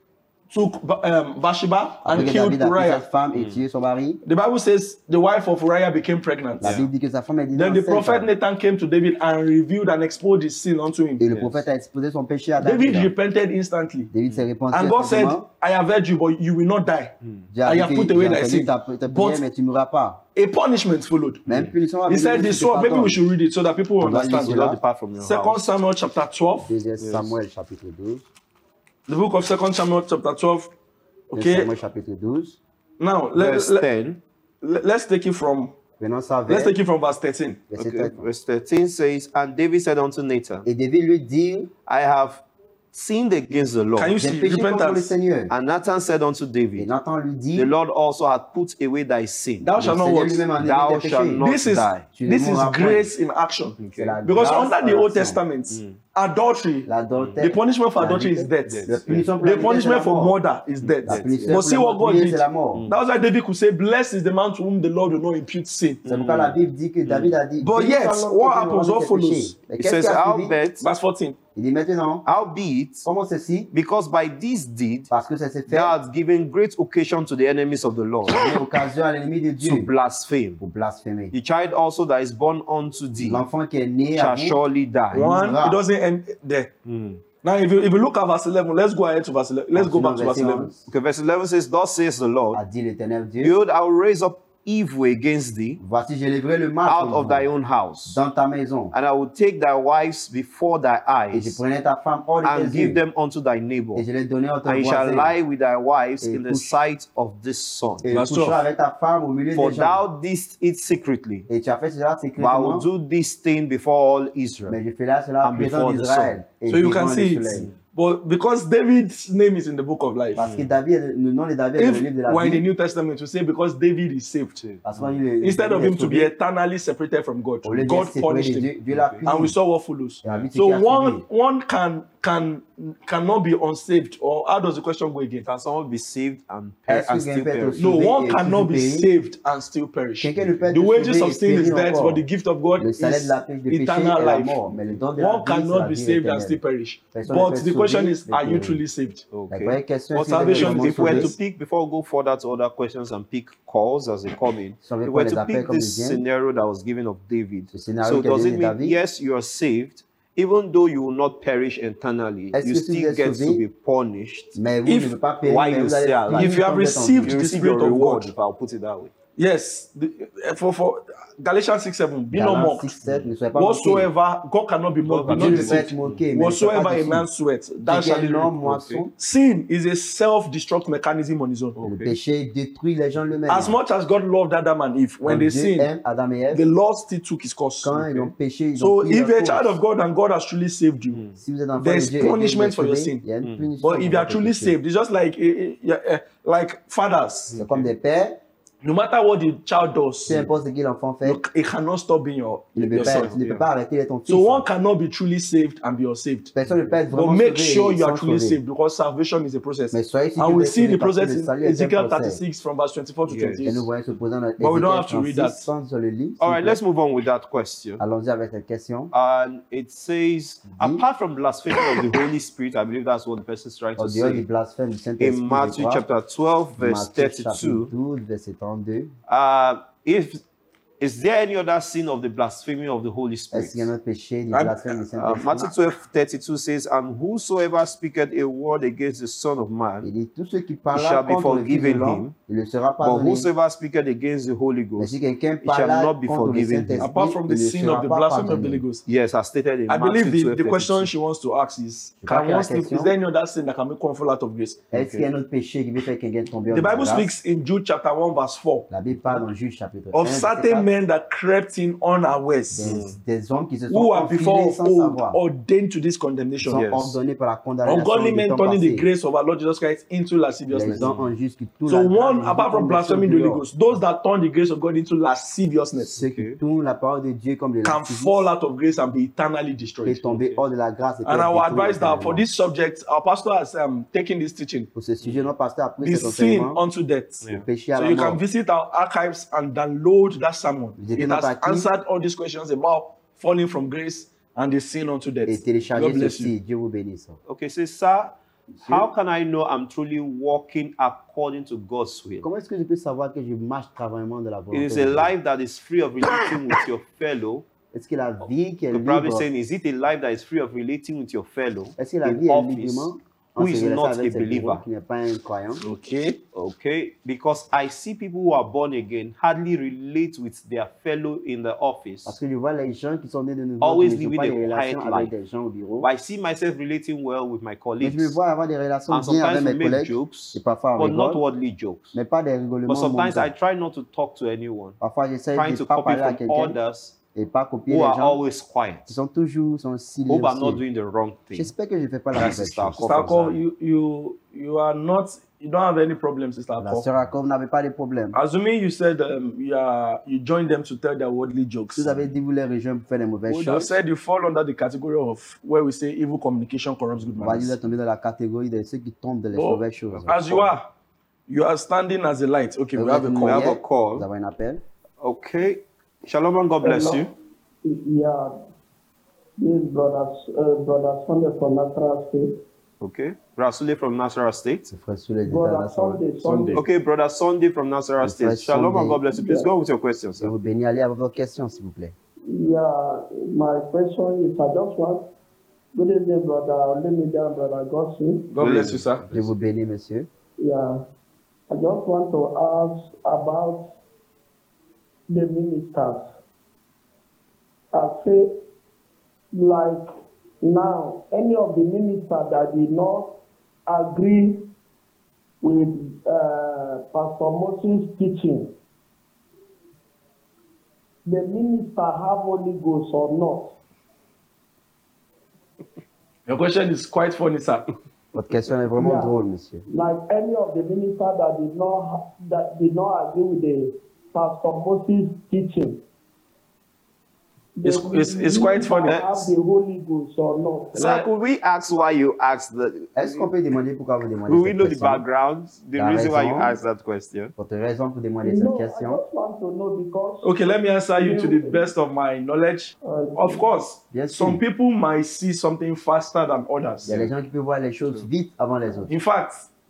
took um, Bathsheba and
Après que
killed
David a pris
Uriah.
cette femme et tué son mari,
The Bible says the wife of Uriah became pregnant.
la Bible dit que sa femme est
Then the
enceinte.
prophet Nathan came to David and revealed and exposed his sin unto him.
Et le prophète a exposé son péché à David.
David repented instantly.
David s'est repenti.
And God said,
instantanément.
I have heard you, but you will not die.
Dieu a
I
dit
have
que
put away
j'ai
thy
entendu
sin.
ta, ta prière,
But
mais tu ne mourras pas.
a punishment followed.
Même punition va
He
venir
said
si
the
tu
sword, maybe we
pardonnes.
should read it so that people will
On doit lire
understand.
Do
cela.
not depart from your
Second
house.
Samuel chapter twelve.
Deuxième Samuel chapitre douze.
The book of Second Samuel chapter twelve.
Deuxième
Okay.
Samuel chapitre douze.
Now let,
Verse
let,
ten.
let's take it from
Prenons ça
let's
vers
take it from verse thirteen.
verset
Okay.
treize.
Verse thirteen says, and David said unto Nathan,
Et David lui dit,
I have sinned against the Lord.
Can you
j'ai
see
péché contre le
repentance?
Seigneur.
And Nathan said unto
Et
David,
Nathan lui dit,
the Lord also hath put away thy sin.
Thou
le
shalt not
Seigneur
what?
lui-même a
Thou
enlevé tes
shalt
péchés.
not
This is
die.
Tu ne
this is
mourras point.
grace in action.
C'est la
Because
grâce
under
en
the Old
action.
Testament, adultry,
L'adultère,
the punishment for
la
adultery is
vie-
death.
la punition pour
The
l'adultère, c'est
punishment
la
for
mort.
murder is death.
La punition
But
pour
see
le
what God
meurtrier,
did.
c'est la mort.
That was why David could say, blessed is the man to whom the Lord will not impute sin.
C'est pourquoi la Bible dit que David a dit,
But
béni
yet,
soit l'homme
what
qui
happens,
ne
what
ses
follows?
péchés. Mais
It
qu'est-ce
says,
qui a suivi?
howbeit,
Verse fourteen.
Il dit maintenant,
howbeit,
comment ceci?
because by this deed
Parce que ça s'est fait
thou hast given great occasion to the enemies of the Lord
donner occasion à l'ennemi de
to
Dieu
blaspheme.
pour blasphémer.
The child also that is born unto thee
L'enfant qui est né
shall
à vous,
surely die.
One,
mourra.
it doesn't end there. Now, if you, if you look at verse eleven, let's go ahead to verse eleven. Let's go back to verse
Verset
eleven.
onze,
Okay, verse eleven says, thus says the Lord,
a dit l'Éternel Dieu,
behold, I will raise up evil against thee
voici je lèverai le mal
out
contre
of thy
vous
own house,
dans ta maison,
and I will take thy wives before thy
et je
eyes,
prenai ta femme hors de
and
tes
give
yeux,
them unto thy neighbor,
et je les donnai à ton
and he shall
voisin,
lie with thy wives
Et
in the
couche-
sight of this son.
et
Verse
couchera
twelve.
avec ta femme au milieu
For
des gens.
thou didst it secretly,
Et tu as fait cela
but I
secrètement,
will do this thing before all
mais
Israel.
je ferai cela en
And
présence
before the
d'Israël et
So you
devant
can
le
see
soleil.
it. But because David's name is in the book of life,
Parce que David, le nom de David est dans le
if
livre de la
we're in the
vie.
New Testament, we say because David is saved.
Parce qu'il est-
Instead of
il est
him to be
sauvé,
eternally separated from God,
au lieu d'être
God
séparé
punished
de
him.
Dieu, Dieu l'a puni.
And we saw what follows.
Et la vie, c'est
So
qui a
one
suivi.
one can can cannot be unsaved. Or how does the question go again?
Can someone be saved and, per-
Est-ce
and
que
still
quelqu'un peut être
perish?
No,
sauvé
one
et
cannot
toujours
be
périr?
saved and still perish.
Quelqu'un ne peut être
The wages
sauvé
of
et
sin is
périr
death,
encore.
but the gift of God
Le
is
salaire de la péché, de péché est
eternal
la
life.
mort, mais le don de la
One
vie, c'est la
cannot be
vie
saved and
éternelle.
still perish.
Personne ne peut
But
être
the question
sauvé,
is,
mais
are you
périr.
truly saved?
La
Okay.
vraie question,
But
c'est de
salvation,
vraiment
if we were
sauvé.
to pick, before we go further to other questions and pick calls as they come in,
Si on
if
veut
we were
prendre les
to
appels
pick
comme
this
ils viennent,
scenario that was given of David,
ce scénario
so
qui a
does
donné
it
de
mean,
David,
yes, you are saved, even though you will not perish eternally,
Est-ce
you
que si vous
still
êtes
get
sauvé,
to be punished
mais vous
If-
ne pouvez pas périr,
while
mais
you
vous allez
stay alive.
finir
If you have
comme vous êtes en
received
vie.
you
the
receive
Spirit
your
of
reward,
God.
if I'll put it that way.
Yes, the, uh, for for Galatians six seven, be not
Galates
mocked.
six sept, ne soyez pas moqués.
Whatsoever God cannot be mocked, be
God
not
Dieu ne peut
deceived.
être moqué, mais ne soyez
Whatsoever
pas
a
déçus.
man sweat, that
Ce
shall
qu'un
he
homme
reap.
moisson,
Sin is a self-destruct mechanism on his own.
le péché détruit les gens eux-mêmes.
As much as God loved Adam and Eve, when
Quand
they
Dieu
sinned,
aime Adam et Ève,
the Lord still took his course.
quand ils ont péché, ils
So
ont pris
if
leur
you're a
course.
child of God and God has truly saved you,
Si vous êtes enfant de
there's
Dieu et Dieu vous
punishment
a
for your
sauvé,
sin.
il y a une punition
but if
pour
you are
votre
truly
péché.
saved, it's just like eh, eh, yeah, eh, like fathers.
C'est comme des pères,
No matter what the child does,
peu importe ce que l'enfant fait,
look, it cannot stop being your,
il ne peut
your
pas,
son.
tu ne peux pas arrêter d'être ton fils.
So one cannot be truly saved and be unsaved.
Personne ne peut être
But
vraiment
make
sauvé
sure
et
you are
sans
truly
sauver.
saved because salvation is a process.
Mais soyez sûr
And
que
we
vous êtes
see the
sauvé parce que
process
le
in
salut est un
Ezekiel
process.
thirty-six from verse twenty-four to
Yes.
Et
twenty-eight.
nous voyons se poser dans
But we don't have to read that.
Sans sur le livre.
All right, let's move on with that question.
Allons-y avec cette question.
And it says, apart from blasphemy of the Holy Spirit, I believe that's what the person is trying
Au
to
dehors du
say.
blasphème du Saint-Esprit,
In Matthew
je crois,
chapter twelve, verse
Matthieu chapitre
thirty-two,
douze, verset trente-deux.
uh, if is there any other sin of the blasphemy of the Holy Spirit?
Est-ce qu'il y a un autre péché du
I-
blasphème du
Uh,
Saint-Esprit?
Matthew twelve thirty-two says, and whosoever speaketh a word against the Son of Man,
Il dit, tout ce qui
It shall
parlera
be
contre le Fils de
forgiven
l'homme,
him,
il le sera
but
pardonné.
whosoever speaketh against the Holy
Mais
Ghost,
si quelqu'un
shall
parle
not be
contre le
forgiven him.
Saint-Esprit,
Apart from the
il ne
sin
sera
of the
pas
blasphemy of the
pardonné.
Holy Ghost.
yes, as stated in
I
Matthew
believe the,
twelve
the question
thirty-two.
she wants to ask is,
Je crois
can
que la
one slip,
question-
is there any other sin that can make one fall out of grace?
Est-ce qu'il y a un autre péché qui veut faire quelqu'un tomber en
The Bible
grâce?
speaks in Jude chapter one verse four
La Bible parle dans Juge chapitre un,
of
verset
certain
quatre,
men that crept in unawares,
des, des hommes qui se sont
who are before
enfilés
of
sans
old
savoir,
ordained to this
sont
condemnation.
Yes.
ordonnés par la condamnation
Ungodly
du
men
temps
turning the
passé.
grace of our Lord Jesus Christ into lasciviousness.
Les gens en juste qui tout
So
la
one,
grâce,
apart from
comme
blaspheming the
des
Holy
choses
Ghost, those that turn the grace of God into lasciviousness
ceux qui tournent la parole de Dieu comme des
can
lascivies,
fall out of grace and be eternally
peuvent
destroyed.
tomber hors de la grâce et
And
peuvent
I will
détruire
advise that for
éternellement.
this subject, our pastor has um, taken this teaching,
Pour ce sujet, notre pasteur a pris
the
cet
sin
enseignement,
unto death.
Yeah.
péché à
So
la
you
mort.
can visit our archives and download that sermon.
Visitez
It
notre
has
archive.
answered all these questions about falling from grace and the sin unto
Et
death.
télécharger
God bless
ceci.
you.
Dieu vous bénisse.
Okay, says, sir, How can I know I'm truly walking according to God's will?
Comment est-ce que je peux savoir que je marche travaillement de la
It
volonté
is
de
a
Dieu?
life that is free of relating with your fellow.
Est-ce que la vie qui est
You're probably
libre,
saying, is it a life that is free of relating with your fellow
est-ce que la
in
vie est
office
librement
who
en
is
se
not
relaissant
a
avec ses bureaux,
believer?
qui n'est pas un croyant?
Okay.
Okay, because I see people who are born again hardly relate with their fellow in the
Parce
office.
que je vois les gens qui sont nés de nouveau,
Always
qui ne
living
pas
a
des relations
quiet
avec
life.
des gens au bureau.
But I see myself relating well with my
Mais je me
colleagues.
vois avoir des relations
And
bien avec
sometimes we
mes
make
collègues,
jokes,
et parfois on
but not
rigole,
worldly jokes.
mais pas des
But
rigolements
sometimes I
mondains.
try not to talk to anyone,
Parfois j'essaie
trying
de
to
ne pas
copy
parler à
from
quelqu'un
others
et pas copier
who
les
are
gens
always quiet.
qui sont toujours sont
Hope I'm not
silencieux.
doing the wrong thing.
J'espère que je ne fais pas la
That's
mauvaise
Sister
chose.
Akko.
Sister Akko, you, you, you are not, you don't have any problems, Sister
La
Akko.
sœur Akko n'avait pas de problème.
Assuming you said um, you, are, you joined them to tell their worldly jokes.
Vous avez dit vous les rejoindre pour faire des mauvaises
Would have
choses.
said you fall under the category of where we say evil communication corrupts good
On va dire vous
manners.
êtes tombé dans la catégorie de ceux qui tombent dans les
Oh,
mauvaises choses.
as you are, you are standing as a light. Okay, we
Vous
have
êtes
a
une
We
call.
have a
lumière.
call.
Vous avez un appel.
Okay. Shalom and God bless you.
Yeah, this brother, uh, brother Sunday from Nasarawa State.
Okay. Brother Sule from Nasarawa State.
C'est frère Souley de
Brother
Dallas.
Sunday,
Sunday.
Sunday.
Okay, Brother Sunday from Nasarawa
Yes,
State.
yes,
Shalom and
Sunday.
God bless you. Please go on with your question,
Je
sir.
vous bénis. Allez avec vos questions, s'il vous plaît.
Yeah, my question is, I just want, good evening, brother, let me down, brother Gossi.
God bless you, sir.
Je vous bénis, monsieur.
Yeah, I just want to ask about the ministers. I say, like now, any of the ministers that did not agree with uh, Pastor Moses' teaching, the minister have Holy Ghost or not?
Your question is quite funny, sir.
Votre question est vraiment
Yeah.
drôle, monsieur.
Like any of the ministers that did not ha- that did not agree with the Pastor Moses' teaching. the
It's- it's- it's quite
minister
funny.
Have the Holy Ghost or not?
Sir, could we ask why you asked the...
Est-ce qu'on peut demander pourquoi vous demandez
Do we
cette
know the
question?
background? The
La
reason why you
raison.
asked that question?
Votre raison pour demander
No,
cette
I
question?
just want to know because
Okay, let me answer you to the best of my knowledge.
uh,
Of course,
Yes,
some
sir.
people might see something faster than others.
Il y a des gens qui peuvent voir les choses vite avant les autres.
In fact,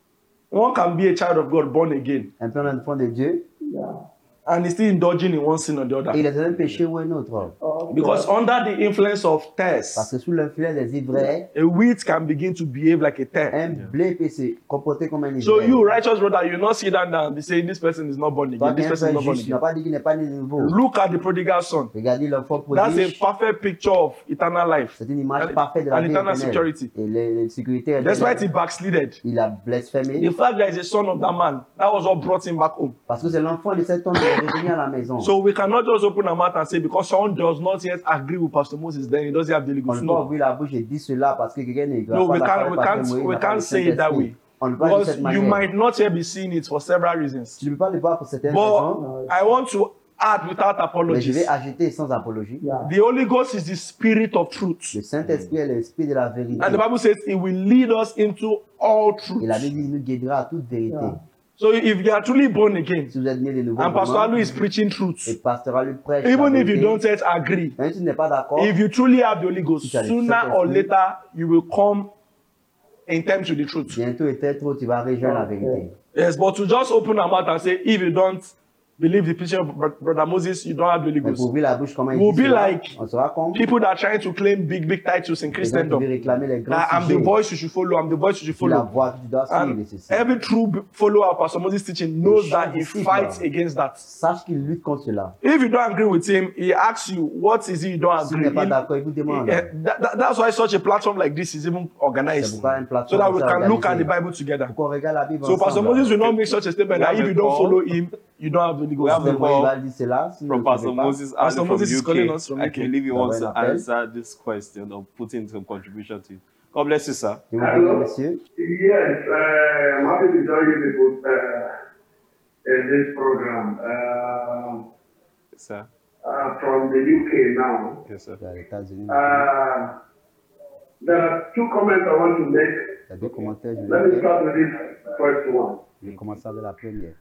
one can be a child of God born again
Un peu un enfant de Dieu,
yeah.
and is still indulging in one sin or the
et
other.
il est dans un péché ou un autre.
Okay.
Because under the influence of
Parce
thirst,
que sous l'influence des ivraie,
a wheat can begin to behave like a tear.
un blé peut se comporter comme un
So
ivraie.
you, righteous brother, you not sit down and be saying this person is not born
Toi
again.
qui
This
es un
person is
frère
not born
juste, tu n'as
again.
pas dit qu'il n'est pas né de nouveau.
Look at the prodigal son.
Regardez l'enfant
That's a
prodige.
perfect picture of eternal life
C'est une image
and,
parfaite de la
and
vie
eternal
éternelle.
security.
Et la la sécurité
Despite he
éternelle.
backslided,
Il a blasphémé.
the fact that he's a son of that man, that was what brought him back home.
Parce que c'est l'enfant de cet homme qui est revenu à la maison.
So we cannot just open our mouth and say because someone does not yet agree with Pastor Moses, then he doesn't have the
On
legal
ne peut pas
no.
ouvrir la bouche et dire cela parce que quelqu'un n'est
No, we
pas
can't,
d'accord
we
avec
can't,
Pasteur Moïse,
we
n'a pas
can't
le
say it that
Saint-Esprit.
way.
On ne peut pas dire de
Because
cette
you
manière.
might not yet be seeing it for several reasons.
Tu ne peux pas le voir pour certaines raisons,
But I want to add without
mais je
apologies.
vais ajouter sans apologie.
Yeah.
The Holy Ghost is the spirit of truth.
Le Saint-Esprit est l'esprit de la vérité.
And the Bible says it will lead us into all truth.
Et la Bible dit, il nous guidera à toute vérité.
Yeah.
So if you are truly born again,
Si vous êtes né de nouveau,
and Pastor
vraiment,
Alu is preaching
et
truth,
Pasteur Alu prêche la
even if you
vérité,
don't yet agree,
même si tu n'es pas d'accord,
if you truly have the Holy Ghost,
Si tu as le
sooner or
Saint-Esprit,
later you will come in terms with the truth.
bientôt et très tôt, tu vas rejoindre la vérité.
Yes, but to just open our mouth and say, if you don't believe the preaching of Bro- Brother Moses, you don't have the Holy
Mais pour
Ghost.
ouvrir la bouche, comment il
We'll
dit
be
cela,
like
on sera comme
People that are trying to claim big, big titles in
les gens qui
Christendom.
veulent réclamer les grands
That I'm the
sujets.
voice you should follow, I'm the voice you should
Tu la
follow.
voix que tu dois suivre, et
And
ceci.
every true b- follower of Pastor Moses' teaching knows that he
disciple.
fights against that.
Sache qu'il lutte contre cela.
If you don't agree with him, he asks you, what is it you don't
Si tu
agree
n'es pas
in?
d'accord, il vous demande.
Yeah, that, that- that's why such a platform like this is even
C'est
organized.
pourquoi une
So
plateforme
that we
comme ça
can look at the
organisée.
Bible together.
Pour qu'on regarde la Bible
So Pastor
ensemble.
Moses will not make such a statement
We
that
have
if
a
you don't
call.
follow him, you don't have the Holy
We have
Ghost.
a
C'est
call
pourquoi il va dire cela. Si
From
vous ne
Pastor
savez pas.
Moses
Pastor
Ali from
Moses is calling us
U K.
from
I
U K.
believe he
That
wants
way
to
an appel.
answer this question or put in some contribution to it. God bless you, sir.
Je vous prie, monsieur.
Yes, uh, I'm happy to join you people uh, in this program. Uh,
Yes, sir.
uh, from the U K now.
Yes, sir.
Tu es aux États-Unis.
Uh, there are two comments I want to make.
Il y a deux commentaires. Je
Let
vais
me
faire.
start with this first one.
Je vais commencer avec la première.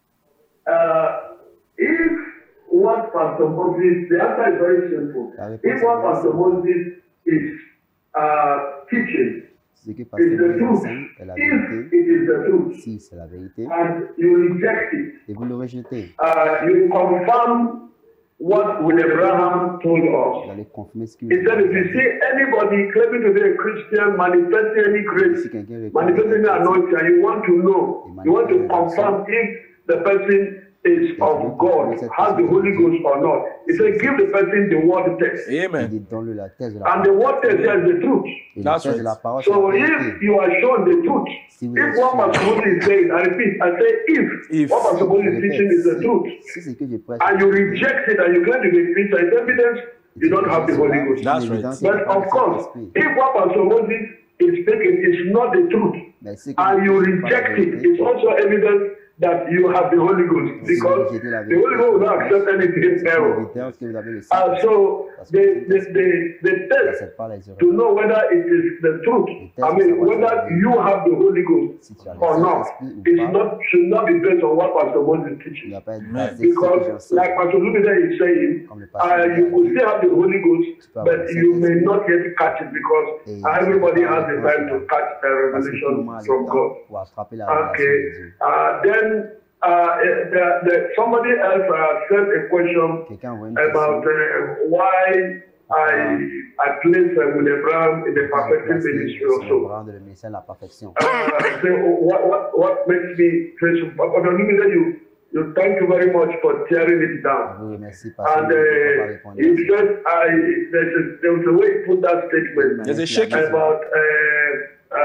Uh, if what Pastor Moses, the answer is very simple.
La réponse
If what
est
Pastor
simple.
Moses is uh, teaching
Ce que
is
Pasteur
the
Moïse
truth,
enseigne est la
if
vérité,
it is the truth,
si c'est la vérité,
and you reject it,
et vous le rejetez,
uh, you confirm what William Abraham told
vous
us.
allez confirmer ce qu'il
He said, if you
dit.
see anybody claiming to be a Christian, manifesting any grace,
Si quelqu'un reconnaît
manifesting an anointing, and you want to know, you want to confirm if the person is of God, has the Holy Ghost or not. He said, give the person the word test.
il
Amen.
dit donne-le la thèse de la
And the word test is the truth.
Et la
That's
thèse de
right.
la parole, c'est la
So if
vérité.
you are shown the truth,
Si vous
if
êtes
what Pastor
sûr,
Moses is saying, I repeat, I say if,
If.
what Pastor
je
Moses is teaching
répète,
is the truth,
si, si c'est que je prêche,
and you reject it and you claim to be Christian, it's evidence you don't have the Holy Ghost.
That's
une
right.
évidence,
But
c'est pas
of
le
course,
Saint-Esprit.
if what Pastor Moses is speaking is not the truth,
Mais c'est que
and
je
you
prêche pas la
reject it,
vérité,
it's also evidence that you have the Holy Ghost, because the Holy Ghost will not accept anything
c'est une
error.
évidence que vous avez le
And
Saint-Esprit.
so the, the, the, the
Dans
test
cette parole, elle
to know whether it is the truth, I mean, whether you have the Holy Ghost
si tu as le
or not,
Saint-Esprit ou
is
pas,
not should not be based on what Pastor Moses is
il
teaching.
ne va pas être
Amen.
basé sur ce que
Because,
j'enseigne.
like Pastor Lumide is saying,
Comme le
uh,
pasteur
you
Lumide
could
a dit,
still have the Holy Ghost,
peux avoir
but
le
you may
Saint-Esprit.
not yet catch it because
Et
uh, everybody
tu peux
has
pas
the
avoir
time to
le
catch the
Parce que tout le
revelation
monde a le
from
temps
God.
pour attraper la révélation de
Okay.
Dieu.
Uh, then uh, the, the, somebody else uh, sent a question
Quelqu'un envoie une
about
question.
uh, why I I placed uh, William Brown in the perfecting
Placé
ministry
sur le
also.
bras de le ministère de la perfection.
Uh, so what, what, what makes me grateful? But but you, you thank you very much for tearing it
Je
down.
vous remercie parce
And
que vous n'avez pas
uh,
répondu.
he said, I, there's a, there was a way he put that statement
There's a shaking.
about uh,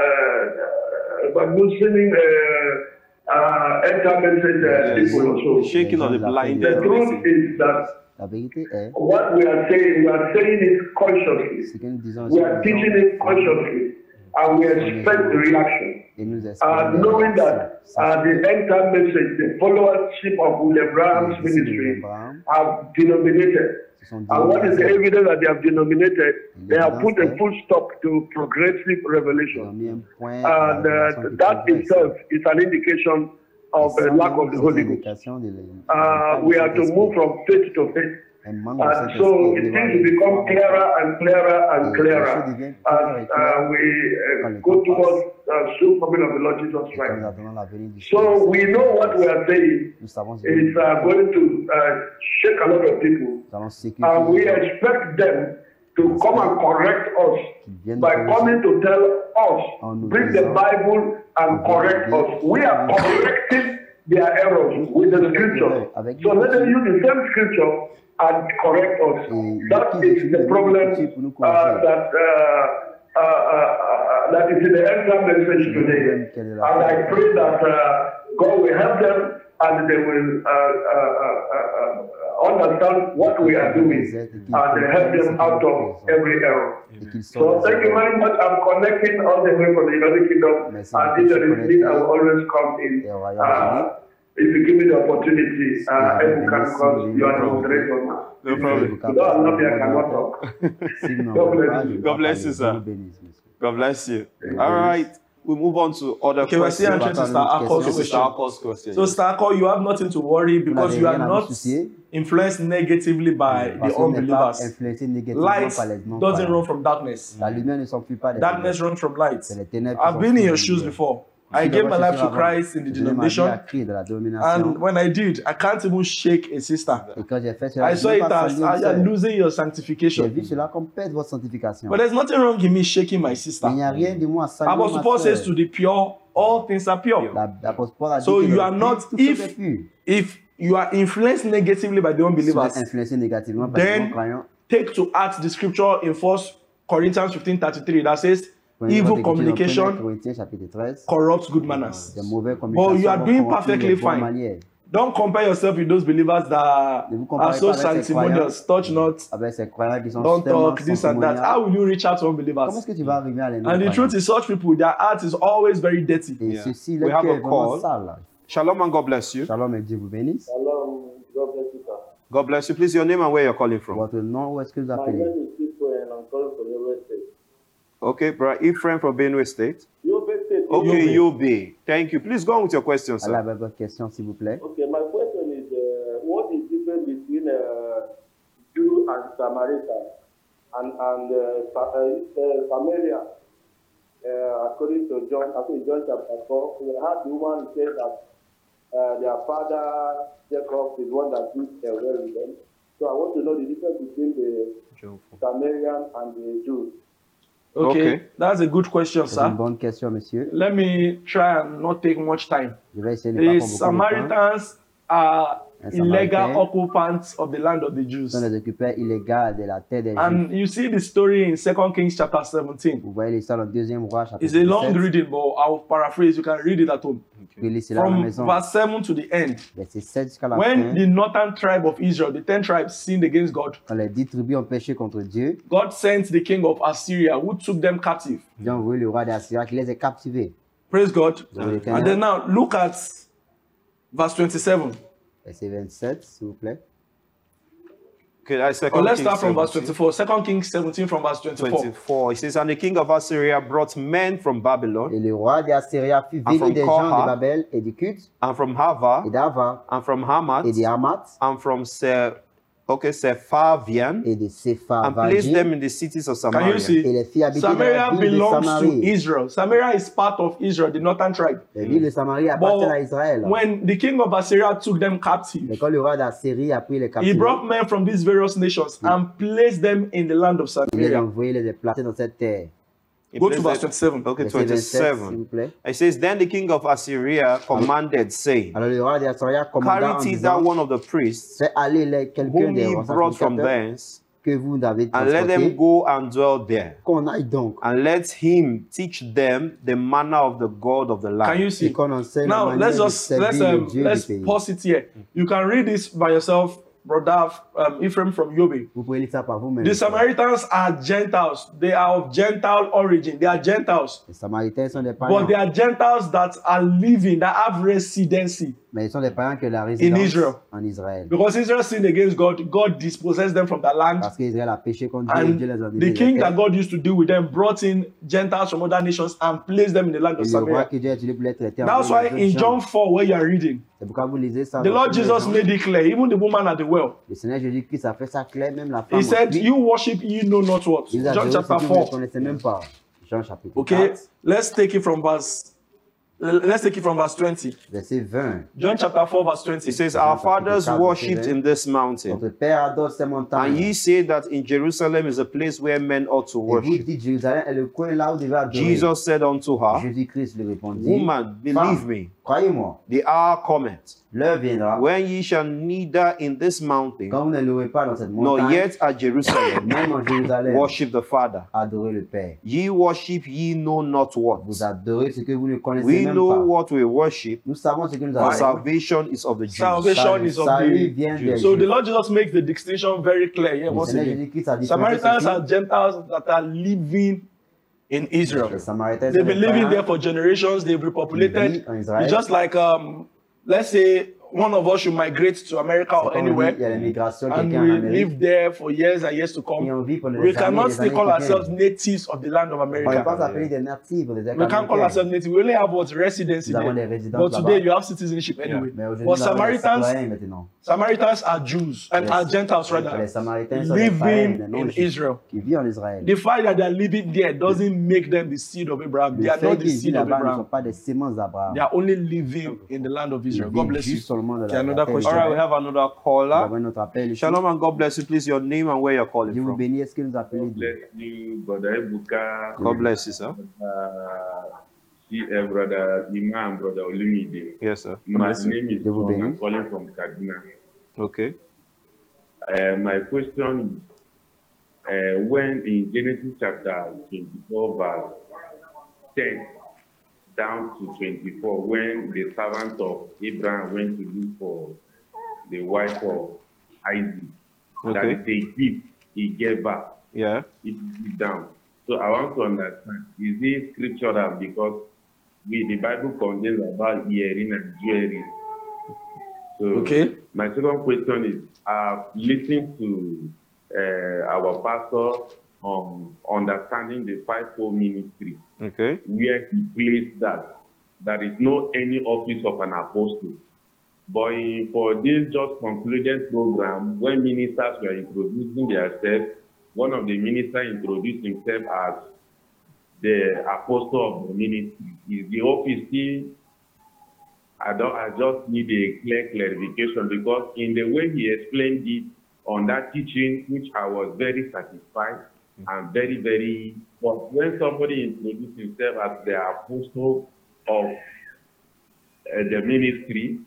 uh, about listening uh, uh, enter message uh,
Yes.
people also.
Shaking of the blind.
The truth is that
La vérité est,
what we are saying, we are saying it consciously.
ce que nous disons
We
ici,
are
nous
teaching
disons,
it consciously, and we expect the reaction.
et nous
Uh,
espérons des
knowing
réactions.
that uh, the end time message, the followership of William Graham's
Les disciples de
ministry
Abraham
have denominated.
se sont
And what is the
dénominés,
evidence that they have denominated? They have put a
L'évidence est-
full stop to progressive
ils ont
revelation.
mis un point à
And
la
uh,
révélation qui
that
progresse.
itself is an indication of
Et
a
ça,
lack of the
c'est
Holy
une
Ghost.
indication de l-
Uh,
du
we are to
Saint-Esprit.
move from faith to faith.
Un manque de
And
Saint-Esprit
so
est
it
devant
seems to
les
become
foi.
clearer and clearer and
Et les
clearer
choses deviennent claires et
as
claires
uh, we uh,
quand le
go
temps
towards
passe.
uh, soon coming of the Lord Jesus
Et quand nous
Christ.
attendons la venue du
So
Christ,
we know what we are saying
nous savons ce
is
que
uh, going to uh, shake a lot of people.
nous allons
And
sécuriser
we
les gens
expect them to come and correct us
qui viennent
by
corriger
coming to tell us,
en nous
bring the
disant,
Bible and correct us. We are correcting their errors with the scripture. So let them use the same scripture and correct us. That is the problem uh, that uh, uh, uh, uh, that is in the end time message today. And I pray that uh, God will help them and they will uh, uh, uh, uh, understand what we are doing and help them out of every error.
et qu'ils
So
sortent
thank you very much. I'm connecting all the way from the United Kingdom. And if there is need, I will always come in. Uh, if you give me the opportunity, uh, I will come because you are the moderator now.
No problem.
So I love you, I cannot talk.
Si vous n'en
God
voulez
bless
pas,
you.
je vais
God
pas
bless you,
parler.
sir.
Dieu vous bénisse, monsieur.
God bless you. All right. We move on to other
Okay, we're still
questions.
answering Sister Akko's
This is
question.
Akko's question.
So, Sister Akko, you have nothing to worry because
n'avez
you are
rien à vous
not
soucier.
influenced negatively by
Parce
the
qu'on n'est pas
unbelievers.
influencé négativement
Light
par les
doesn't
non-croyants.
run from darkness.
La lumière ne s'enfuit pas des
Darkness
ténèbres.
runs from light.
C'est les ténèbres qui
I've
s'enfuient
been in
de
your
la
shoes
lumière.
before.
Je
I
suis
gave
dans
my
votre
life to
avant.
Christ in the
Je l'ai marié
denomination.
à Christ de la
And
domination.
when I did, I can't even shake a sister.
Et quand j'ai fait cela,
I
je
saw
n'ai
it
pas
as
salué
ah,
une
you're
sœur.
losing your
J'ai
sanctification.
vu cela comme perdre votre sanctification.
But there's nothing wrong in me shaking my
Mais il
sister.
n'y a rien de moi à saluer
Apostle
ma
Paul
sœur.
says to the pure, all things are pure.
La- L'apôtre Paul a dit
So
que
you
le
are
pur,
not,
tout chose
if
est pur.
if you are influenced negatively by the
Si vous êtes
unbelievers,
influencé négativement par les
then
non-croyants,
take to heart the scripture in First Corinthians fifteen thirty-three that says,
prenez
evil
votre écriture dans
communication
premier Corinthiens chapitre treize,
corrupts good manners.
des mauvais
But
communications
you are
vont
doing
corrompre
perfectly
les bonnes
fine.
manières.
Don't compare yourself with those believers that
Ne vous
are
comparez
so
pas avec ces
sanctimonious, touch not,
Avec ces croyants qui sont
don't
tellement
talk, this and that.
sanctimoniales.
How will you reach out to
Comment
unbelievers?
est-ce que tu vas arriver à les
And the
non-croyants?
truth is, such people, their heart is always very dirty.
Et
Yeah.
ceci,
We
le
have
cœur
a
est vraiment
call.
sale.
Shalom and God bless you.
Shalom et Dieu vous bénisse.
Shalom, God bless you, sir.
God bless you. Please, your name and where you're calling from.
Votre nom, où est-ce que vous
My
appelez?
name is Chico and I'm calling from Yobe State.
Okay, brother Ephraim from Benue State.
Yobe State.
Okay, Yobe. Thank you. Please go on with your question,
Allez
sir.
avec votre question, s'il vous plaît.
Okay, my question is, uh, what is the difference between uh, Jew and Samaritan and and uh, Sa- uh, uh, Samaria?
uh, according to John, I think John chapter four, we had the woman say that uh, their father Jacob is one that did uh, well with them. So I want to know the difference between the Samaritan and the Jews.
Okay,
Okay.
that's a good question,
C'est une
sir.
bonne question, monsieur.
Let me try and not take much time.
Je vais essayer de ne
The
pas prendre beaucoup de temps.
Samaritans are
Un
illegal
Samaritain
occupants of the land of the Jews.
sont les occupants illégaux de la terre des Juifs.
And you see the story in Second Kings chapter seventeen.
Vous voyez l'histoire dans le deuxième roi, chapitre
It's a long
dix-sept.
reading, but I'll paraphrase. You can read it at home.
Vous pouvez lire cela à la
From
maison.
verse seven to the end.
Verset sept jusqu'à la
When
fin.
the northern tribe of Israel, the ten tribes, sinned against God,
Quand les dix tribus ont péché contre Dieu,
God sent the king of Assyria who took them captive.
Dieu a envoyé le roi d'Assyrie qui les a captivés.
Praise God.
Gloire à
And
l'Éternel.
then now look at verse twenty-seven.
Verset vingt-sept, s'il vous plaît.
Okay, that's
Or
second
let's
Kings
start from verse
seventeen.
twenty-four. Second Kings seventeen from verse twenty-four.
twenty-four. It says, and the king of Assyria brought men from Babylon,
Et le roi d'Assyrie fit
And from
venir des gens
Korah,
de Babel et du Kut
and from Hava,
et d'Ava
and from Hamath,
et de Hamath
and from Se, okay, Sepharvian,
et de
and placed them
Sepharvadim
in the cities of
Can
Samaria.
you see?
et les fit habiter dans la
Samaria
ville de
belongs to
Samarie.
Israel. Samaria is part of Israel, the northern tribe.
Les villes de Samarie appartiennent à Israël.
When the king of Assyria took them
Mais
captive,
quand le roi d'Assyrie a pris les
he
captifs,
brought men from these various nations and placed them in the land of
il les a
Samaria.
envoyés, les a placés dans cette terre.
He
Go to
placed
verse
them-
twenty-seven.
Okay,
Verset vingt-sept, s'il vous
twenty-seven.
plaît.
It says, then the king of Assyria commanded, saying,
Alors le roi d'Assyrie commanda en
carry thither
disant,
one of the priests
faites aller les- quelqu'un
whom
des
ye brought from
sacrificateurs
thence,
que vous avez
and let them
transportés,
go and dwell there,
qu'on aille donc
and let him teach them the manner of the God of the
Can
land.
you
et
see?
qu'on enseigne la
Now
manière
let's
de
just let's
servir le
um,
Dieu
let's
du pays.
pause it here. You can read this by yourself, brother um, Ephraim from Yobe.
Vous pouvez lire ça par vous-même.
The Samaritans are Gentiles. They are of Gentile origin. They are Gentiles.
Les Samaritains sont des
But
païens,
they are Gentiles that are living, that have residency.
mais ils sont des païens que la résidence
Israel.
en Israël.
Because Israel sinned against God, God dispossessed them from the land.
Parce qu'Israël a péché contre Dieu, et Dieu les a
And
donné
the king
des
that
terres.
God used to deal with them brought in Gentiles from other nations and placed them in the land
Et
of
le roi
Samaria.
que Dieu a utilisé pour les traiter en
That's why
bonne
in
gens.
John four, where you are reading,
C'est pourquoi vous lisez ça.
the
dans
Lord
tous les
Jesus
gens.
made it clear, even the woman at the well.
Le Seigneur Jésus-Christ a fait ça clair, même la femme.
He said,
aussi.
you worship, you know not what.
Il a
John
dit
chapter
que vous ne
four.
connaissez même pas. Jean chapitre
Okay,
quatre,
let's take it from verse, let's take it from verse twenty.
verset vingt.
John chapter four, verse twenty.
It says, our fathers worshipped in this mountain,
Notre Père adore ces
and
montagnes.
ye say that in Jerusalem is a place where men ought to
Et vous
worship.
dites Jérusalem est le coin là où vous devez adorer.
Jesus said unto her,
Jésus-Christ lui répondit,
woman, believe
Femme,
me,
croyez-moi,
the hour cometh,
l'heure viendra
when ye shall neither in this mountain,
quand vous ne louerez pas dans cette
nor
montagne,
yet at Jerusalem,
même en Jérusalem,
worship the Father.
adorez le Père.
Ye worship ye know not what.
Vous adorez ce que vous ne connaissez
We
même
know
pas.
what we worship,
Nous savons ce que nous
for
adorons.
salvation is of the Jews.
Salvation is of
Salut
the
vient des
Jews. So the
Juifs.
Lord Jesus makes the distinction very clear here
Le
once
Seigneur
again.
Jésus-Christ a dit
Samaritans are Gentiles that are living in Israel.
Les Samaritains
They've
sont
been
des
living
païens
there for generations. They've
qui
repopulated.
vivent en Israël.
It's just like, um, let's say, one of us should migrate to America or
C'est comme on dit,
anywhere,
il y a l'immigration,
and
quelqu'un en
we
Amérique,
live there for years and years to
et
come.
on vit pendant
We
des années,
cannot
des
still
années
call
qui
ourselves
viennent.
natives of the land of
On ne peut
America.
pas s'appeler des natifs ou des
We can't call
Américains.
ourselves natives. We only have what residency
Nous avons
there.
des résidences
But today
là-bas.
you have citizenship anyway.
Mais aujourd'hui,
But
nous avons des
Samaritans,
citoyens maintenant.
Samaritans are Jews and
Yes.
are Gentiles
Les
rather,
Samaritains sont des païens,
living
des
in
non-juifs,
Israel.
qui vivent en Israël.
The fact that they are living there doesn't make them the seed of Abraham.
Le
They are
fait
not the
qu'ils vivent
seed of
là-bas ne sont
Abraham.
pas des sémences d'Abraham.
They are only living in the land of
Ils
Israel. God
vivent
bless you.
juste seulement de
Okay,
la
another
terre
question.
All right, we
d'Israël.
have another
Nous
caller.
avons notre appel ici.
Shalom and God bless you. Please, your name and where you're calling
Dieu vous
from.
bénisse. Est-ce que nous appelez
God
d'où?
bless you, Brother Ebuka,
God bless you, sir.
uh, see, uh, Brother Imam, Brother Olumide.
Yes, sir.
My
bless you.
name is
Dieu vous
John. I'm
bénisse.
calling from Kaduna.
Okay.
Uh, my question is, uh, when in Genesis chapter twenty-four, verse ten down to twenty-four, when the servant of Abraham went to look for the wife of Isaac,
Okay.
that they give, he gave back.
Yeah.
It is down. So I want to understand, is it scriptural? Because we, the Bible contains about hearing and jewelry. So
Okay.
my second question is, I've listened to uh, our pastor on understanding the fivefold ministry,
Okay.
where he placed that there is no any office of an apostle. But in- for this just concluded program, when ministers were introducing themselves, one of the ministers introduced himself as the apostle of the ministry? Is the office still? I don't. I just need a clear clarification, because in the way he explained it on that teaching, which I was very satisfied and very, very. But when somebody introduces himself as the apostle of uh, the ministry,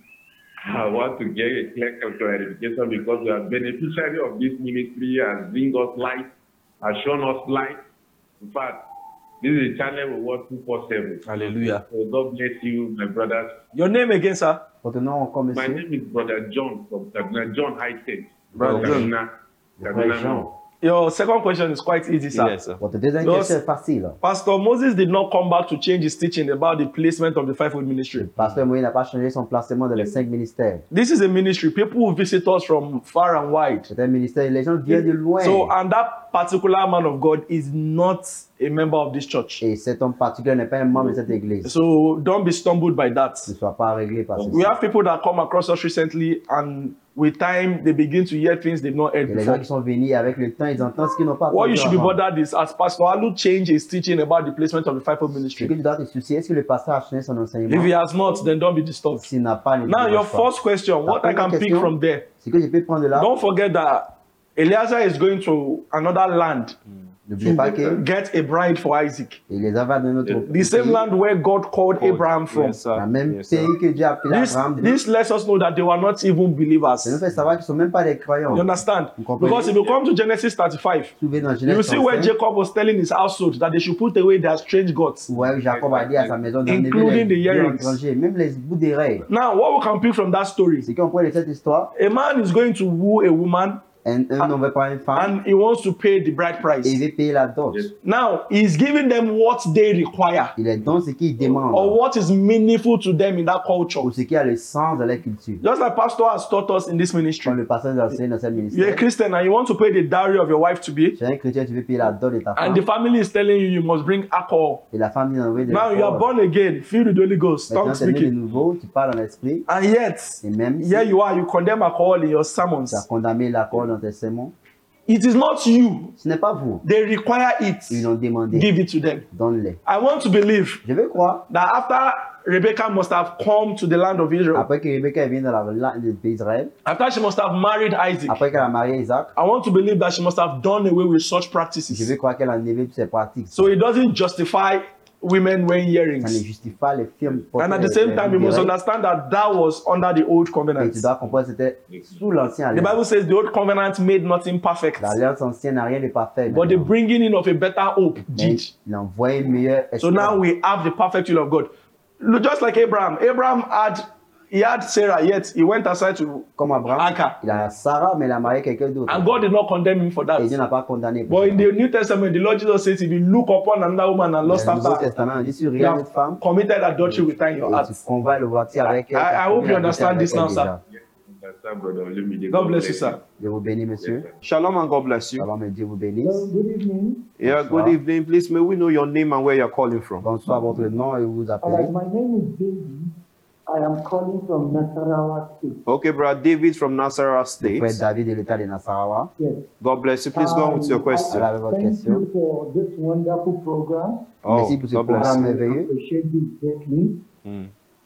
I want to get a clear clarification, because we are beneficiary of this ministry, has bring us light, has shown us light. In fact, this is a channel we work two four seven.
Hallelujah.
So God bless you, my brothers.
Your name again, sir?
Votre nom encore,
My
monsieur?
name is Brother John from Kaduna, John High-Tech.
Brother John.
Kaduna, Kaduna North.
Your second question is quite easy, sir.
Yes, sir.
Votre deuxième
Those-
question est facile.
Pastor Moses did not come back to change his teaching about the placement of the fivefold ministry.
Pasteur Moïse n'a pas changé son placement dans les cinq ministères.
This is a ministry. People who visit us from far and wide.
C'est un ministère, les gens viennent de loin.
So, and that particular man of God is not a member of this church.
Et cet homme particulier n'est pas un membre de cette église.
So, don't be stumbled by that.
Ne sois pas réglé par
We
ceci.
have people that come across us recently, and with time, they begin to hear things they've not heard
Et les gens
before.
qui sont venus avec le temps, ils entendent ce qu'ils n'ont pas
What you
entendu
should be
avant.
bothered is, as Pastor Alu changed his teaching about the placement of the fivefold
Ce
ministry.
que tu dois te soucier, est-ce que le pasteur a changé son enseignement?
If he has not, then don't be disturbed.
S'il n'a pas, ne te
Now, your
dérange pas.
first question, what I can pick
question,
from there.
c'est que je peux prendre de là.
Don't forget that Eliezer is going to another land
N'oubliez pas que
to get a bride for Isaac.
il les avait dans notre
The same
pays,
land where God called Abraham from.
Yes, sir.
la même
Yes, sir.
pays que Dieu a appelé
This,
Abraham. de-
this lets us know that they were not even
Ça nous
believers.
fait savoir qu'ils ne sont même pas des croyants.
You understand?
Vous comprenez?
Because if you come to Genesis thirty-five,
Trouvez dans
you
Genèse
see where
trente-cinq,
Jacob was telling his household that they should put away their strange gods.
vous voyez, Jacob a dit à sa maison d'enlever
Including
les
the
dieux
earrings.
étrangers, même les bouts des règles.
Now, what we can pick from that story,
C'est qu'on prend de cette histoire,
a man is going to woo a woman
un, un homme veut prendre une femme
and he wants to pay the bride
et il
price.
veut payer la dot.
Now, he's giving them what they require
Il est dans ce qu'il demande
or what is meaningful to them in that culture.
ou ce qui a le sens de la culture.
Just like Pastor has taught us in this
Quand
ministry.
le pasteur nous enseigne dans cette
You're a
ministère,
Christian and you want to pay the dowry of your wife to be,
tu es un chrétien, tu veux payer la dot de ta
and
femme
the family is telling you you must bring alcohol.
et la femme dit d'enlever de
Now you are
l'alcool.
born again, filled with the Holy Ghost,
Maintenant,
tongue
tu es né de
speaking.
nouveau, tu parles en esprit
And yet,
et même si
here you are, you condemn alcohol in your
tu
sermons.
as condamné l'alcool dans tes sermons,
It is not you.
ce n'est pas vous.
They require
Ils
it.
l'ont demandé.
Give it to them.
Donne-les.
I want to believe
Je veux croire,
that after Rebecca must have come to the land of Israel,
après que Rebecca vient dans la la- le pays d'Israël,
after she must have married Isaac,
après qu'elle a marié Isaac,
I want to believe that she must have done away with such
je
practices.
veux croire qu'elle a enlevé toutes ses pratiques.
So it doesn't justify women wearing
Ça ne
earrings.
justifie pas les films.
And at the same time, you must understand that that was under the old
Et
covenant.
tu dois comprendre que c'était sous l'ancien
The Bible
alliance.
says the old covenant made nothing perfect,
L'alliance ancienne n'a rien de parfait.
but the
maintenant.
bringing in of a better hope
Mais
did.
il envoie une meilleure
So now
espoir.
we have the perfect will of God. Look, just like Abraham, Abraham had he had Sarah, yet he went aside to
Comme Abraham,
Agar,
il a Sarah, mais il a marié quelqu'un d'autre.
and God did not condemn him for
Et Dieu
that.
n'a pas condamné. pour
But
ça.
in the New Testament, the Lord Jesus says, if you look upon another woman and
Dans
lust
le Nouveau
after her,
Testament, on dit si tu
you
regardes
have
une femme,
committed adultery with her in your
et
heart.
tu convoites le voiture avec elle.
I-
tu as
I hope
commis
you
adultère
understand
avec
this
elle
now,
déjà.
sir.
Understand, brother. Let me
God bless you, sir.
Dieu vous bénisse, monsieur.
Shalom and God bless you.
Shalom et Dieu vous bénisse.
Good evening.
Yeah, good evening. Please, may we know your name and where you're calling from?
Bonsoir, votre nom et vous vous
All
appelez.
right, my name is David. I am calling from Nasarawa State.
Okay, brother David from Nasarawa State.
Frère David de l'État de Nassarawa.
Yes.
God bless you. Please go on with your question.
Voilà votre
Thank
question.
you for this wonderful program.
Oh,
Merci pour ce
God bless
programme
you.
merveilleux.
Appreciate this greatly.
Mm,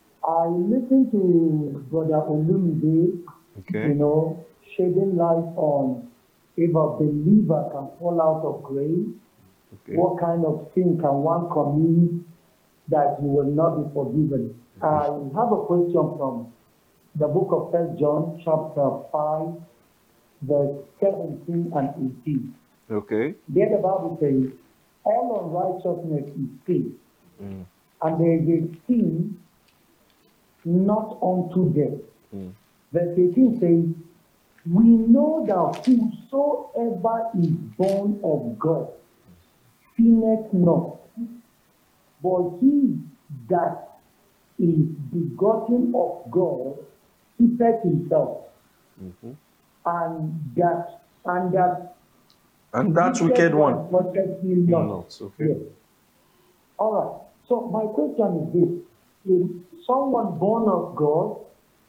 I listened to Brother Olumide, you
okay.
know, shedding light on if a believer can fall out of grace,
Okay.
what kind of sin can one commit that you will not be forgiven? I have a question from the book of First John, chapter five, verse seventeen and eighteen.
Okay.
There the Bible says, all unrighteousness is sin,
Mm,
and there is a sin not unto death.
mm.
Verse eighteen says, we know that whosoever is born of God sinneth not, but he that is begotten of God keepeth himself,
Mhm.
and that and that
And that wicked one.
protects him not.
Not, okay.
Yes. All right. So my question is this: if someone born of God,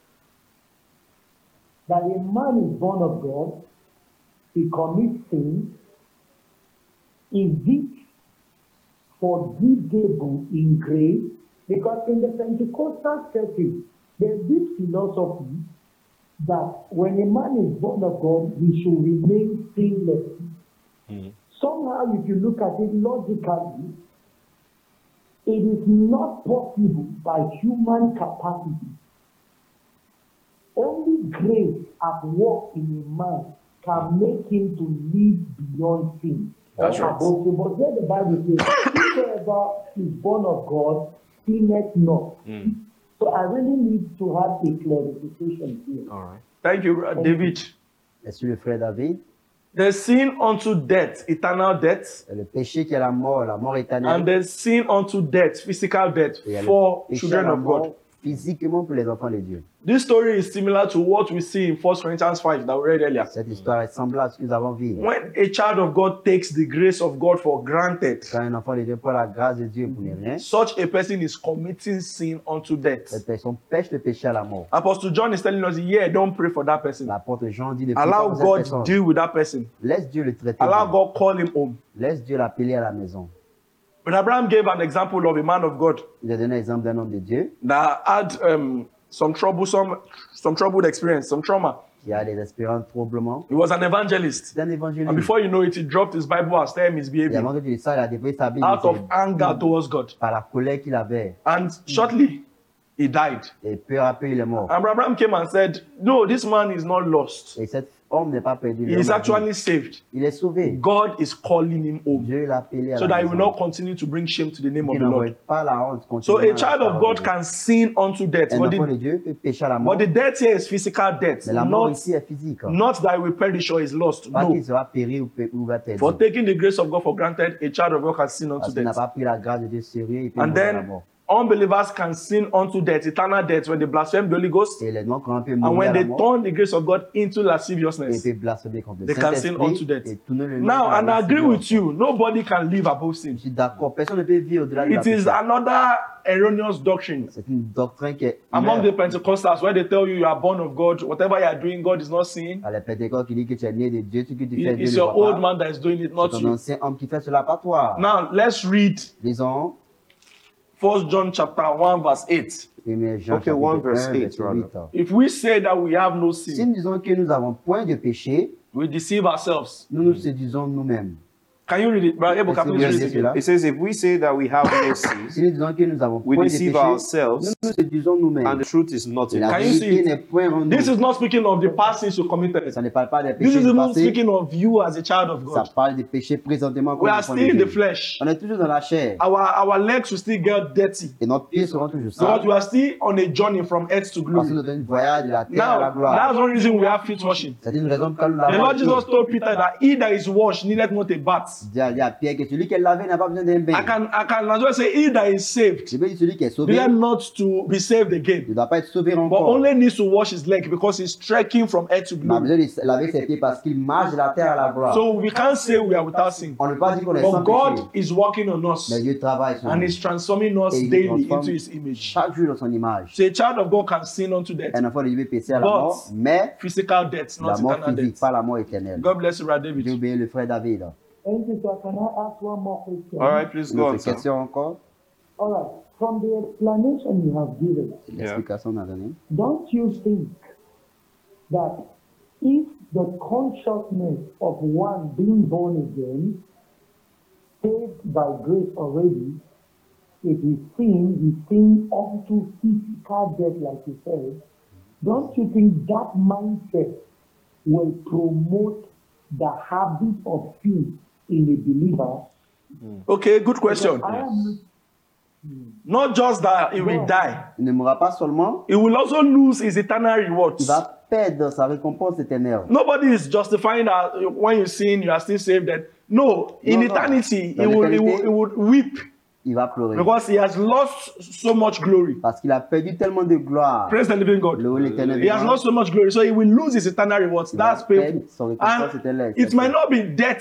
that a man is born of God, he commits sin, is it forgivable in grace, because in the Pentecostal churches, there's this philosophy that when a man is born of God, he should remain sinless. Mm. Somehow, if you look at it logically, it is not possible by human capacity. Only grace at work in a man can make him to live beyond sin.
That's right.
But then the Bible says, whoever is born of God, sinneth not. Mm. So I really need to have a clarification here.
All right. Thank you, Thank David.
Est-ce le frère David?
The sin unto death, eternal death.
Le péché qui est la mort, la mort éternelle.
And the sin unto death, physical death, for children of God.
Physiquement pour les enfants de Dieu.
This story is similar to what we see in First Corinthians five that we read earlier.
Cette histoire est semblable à ce que nous avons vu.
When a child of God takes the grace of God for granted,
quand un enfant de Dieu prend la grâce de Dieu pour ne rien,
such a person is committing sin unto death.
Cette personne pêche le péché à la mort.
Apostle John is telling us, yeah, don't pray for that person.
L'apôtre Jean dit de
allow God to deal with that person.
Laisse Dieu le traiter.
Allow God call him home.
Laisse Dieu l'appeler à la maison.
But Abraham gave an example of a man of God.
Il a donné l'exemple d'un homme de Dieu.
That had um, some troublesome, some troubled experience, some trauma.
Qui a des expériences troublements.
He was an evangelist.
C'est un évangéliste.
And before you know it, he dropped his Bible and started misbehaving.
Et avant que tu le saches, il a développé sa Bible.
Out of anger towards God.
Par la colère qu'il avait.
And shortly, he died.
Et peu à peu, il est mort.
And Abraham came and said, no, this man is not lost.
Et cet homme n'est pas perdu.
He is actually saved.
Il est sauvé.
God is calling him home.
Dieu l'a appelé à
so
la
that he
maison.
will not continue to bring shame to the name of the Lord.
Pas la honte,
so a child of God can sin unto death.
Un
But
enfant
the,
de Dieu peut pécher à la mort.
but the death here is physical death.
Mais la mort
Not,
ici est physique.
not that he will perish or is lost.
Pas
No.
qu'il sera péri ou, ou va perdre.
For taking the grace of God for granted, a child of God can sin unto
Parce qu'il n'a
death.
pas pris la grâce de Dieu sérieux, il peut
And
mourir à la
then
mort.
unbelievers can sin unto death, eternal death, when they blaspheme the Holy Ghost.
Et les non-croyants peuvent
And
mourir
when
à la
they
mort.
turn the grace of God into
Et
lasciviousness,
ils peuvent blasphémer contre le
they can sin
Saint-Esprit
unto death.
et tourner le
Now,
nez à
and
la
I agree
lasciviose.
with you, nobody can live above sin.
Je suis d'accord, personne ne peut vivre au-delà de la
It is
péché.
another erroneous doctrine
C'est une doctrine qui est
among the
erreur.
Pentecostals where they tell you you are born of God, whatever you are doing, God is not seeing.
À les Pentecôtes qui dit que tu es né de Dieu, ce que tu fais,
It-
Dieu
It's
ne
your
voit
old
pas.
man that is doing it, not
C'est ton
you.
ancien homme qui fait cela, pas toi.
Now, let's read
Lisons
First John chapter one, verse eight.
premier Jean
Okay,
chapitre
one verse
un,
eight,
verset
rather.
huit.
If we say that we have no
Si
sin,
nous disons que nous n'avons point de péché,
we deceive ourselves.
nous nous séduisons nous-mêmes.
Can you read it? Brother Abel, can
Est-ce que
you
vous
read
lisez
it again?
cela?
It says, if we say that we have no sin,
Si nous disons que nous avons
we
point de
deceive
péché, nous
ourselves,
nous séduisons nous-mêmes.
and the truth is not
Et
in
la
Can you
us.
see
vérité
it?
n'est point en nous.
This is not speaking of the past sins you committed.
Ça ne parle pas des
This
péchés
is
du
even
passé,
speaking of you as a child of
ça
God.
parle des péchés présentement
We
comme
are
enfants
still
de
in the
Dieu.
flesh.
On est toujours dans la chair.
Our, our legs will still get dirty.
Et nos pieds seront toujours
Because
sales.
we are still on a journey from earth to
Parce que
glory.
nous avons un voyage de la terre à la
Now,
gloire.
that's one reason we have feet washing.
C'est une raison pour laquelle nous
The
l'avons
Lord Jesus
appris.
told Peter that he that is washed needed not a bath.
Il dit à- il dit à Pierre que celui qui est lavé n'a pas besoin d'un bain.
I can I can as well say he that is saved
Je veux dire celui qui est sauvé,
needed not to be saved
il
again,
ne doit pas être sauvé
but
encore.
only needs to wash his leg because he's trekking from earth to
Il a
glory.
besoin de laver ses pieds parce qu'il marche de la terre à la gloire.
So we can't say we are without sin.
On ne peut pas dire qu'on est sans
But God
péché.
is working on us
Mais Dieu travaille sur
and
nous.
is transforming us
Et il
daily
transforme
into his image.
chaque jour dans son image.
So a child of God can sin unto death,
Un enfant de Dieu peut pécher à la
But
mort, mais
physical death,
la
not
mort
eternal
physique,
death.
pas la mort éternelle.
God bless you, Brother
Dieu
David.
obéit le frère David.
Thank you, sir. Can I ask one more question?
All right, please
Une
go on,
autre
sir.
question encore?
All right. From the explanation you have given,
L'explication qu'on a donnée.
don't you think that if the consciousness of one being born again, saved by grace already, if he sin, he sin unto physical death, like you said, don't you think that mindset will promote the habit of sin in a believer?
Okay, good question.
I am
Not just that he will die,
Il ne mourra pas seulement,
he will also lose his eternal
il
rewards.
va perdre sa récompense éternelle.
Nobody is justifying that when you sin, you are still saved. That no, in
No, no.
eternity,
Dans
he will, he, will,
l'éternité,
he would weep
Il va pleurer.
because he has lost so much glory.
Parce qu'il a perdu tellement de gloire.
Praise the living God.
Le l'éternel
He has lost so much glory, so he will lose his eternal rewards.
Il va
That's painful.
perdre son récompense
And
éternelle.
it might not be death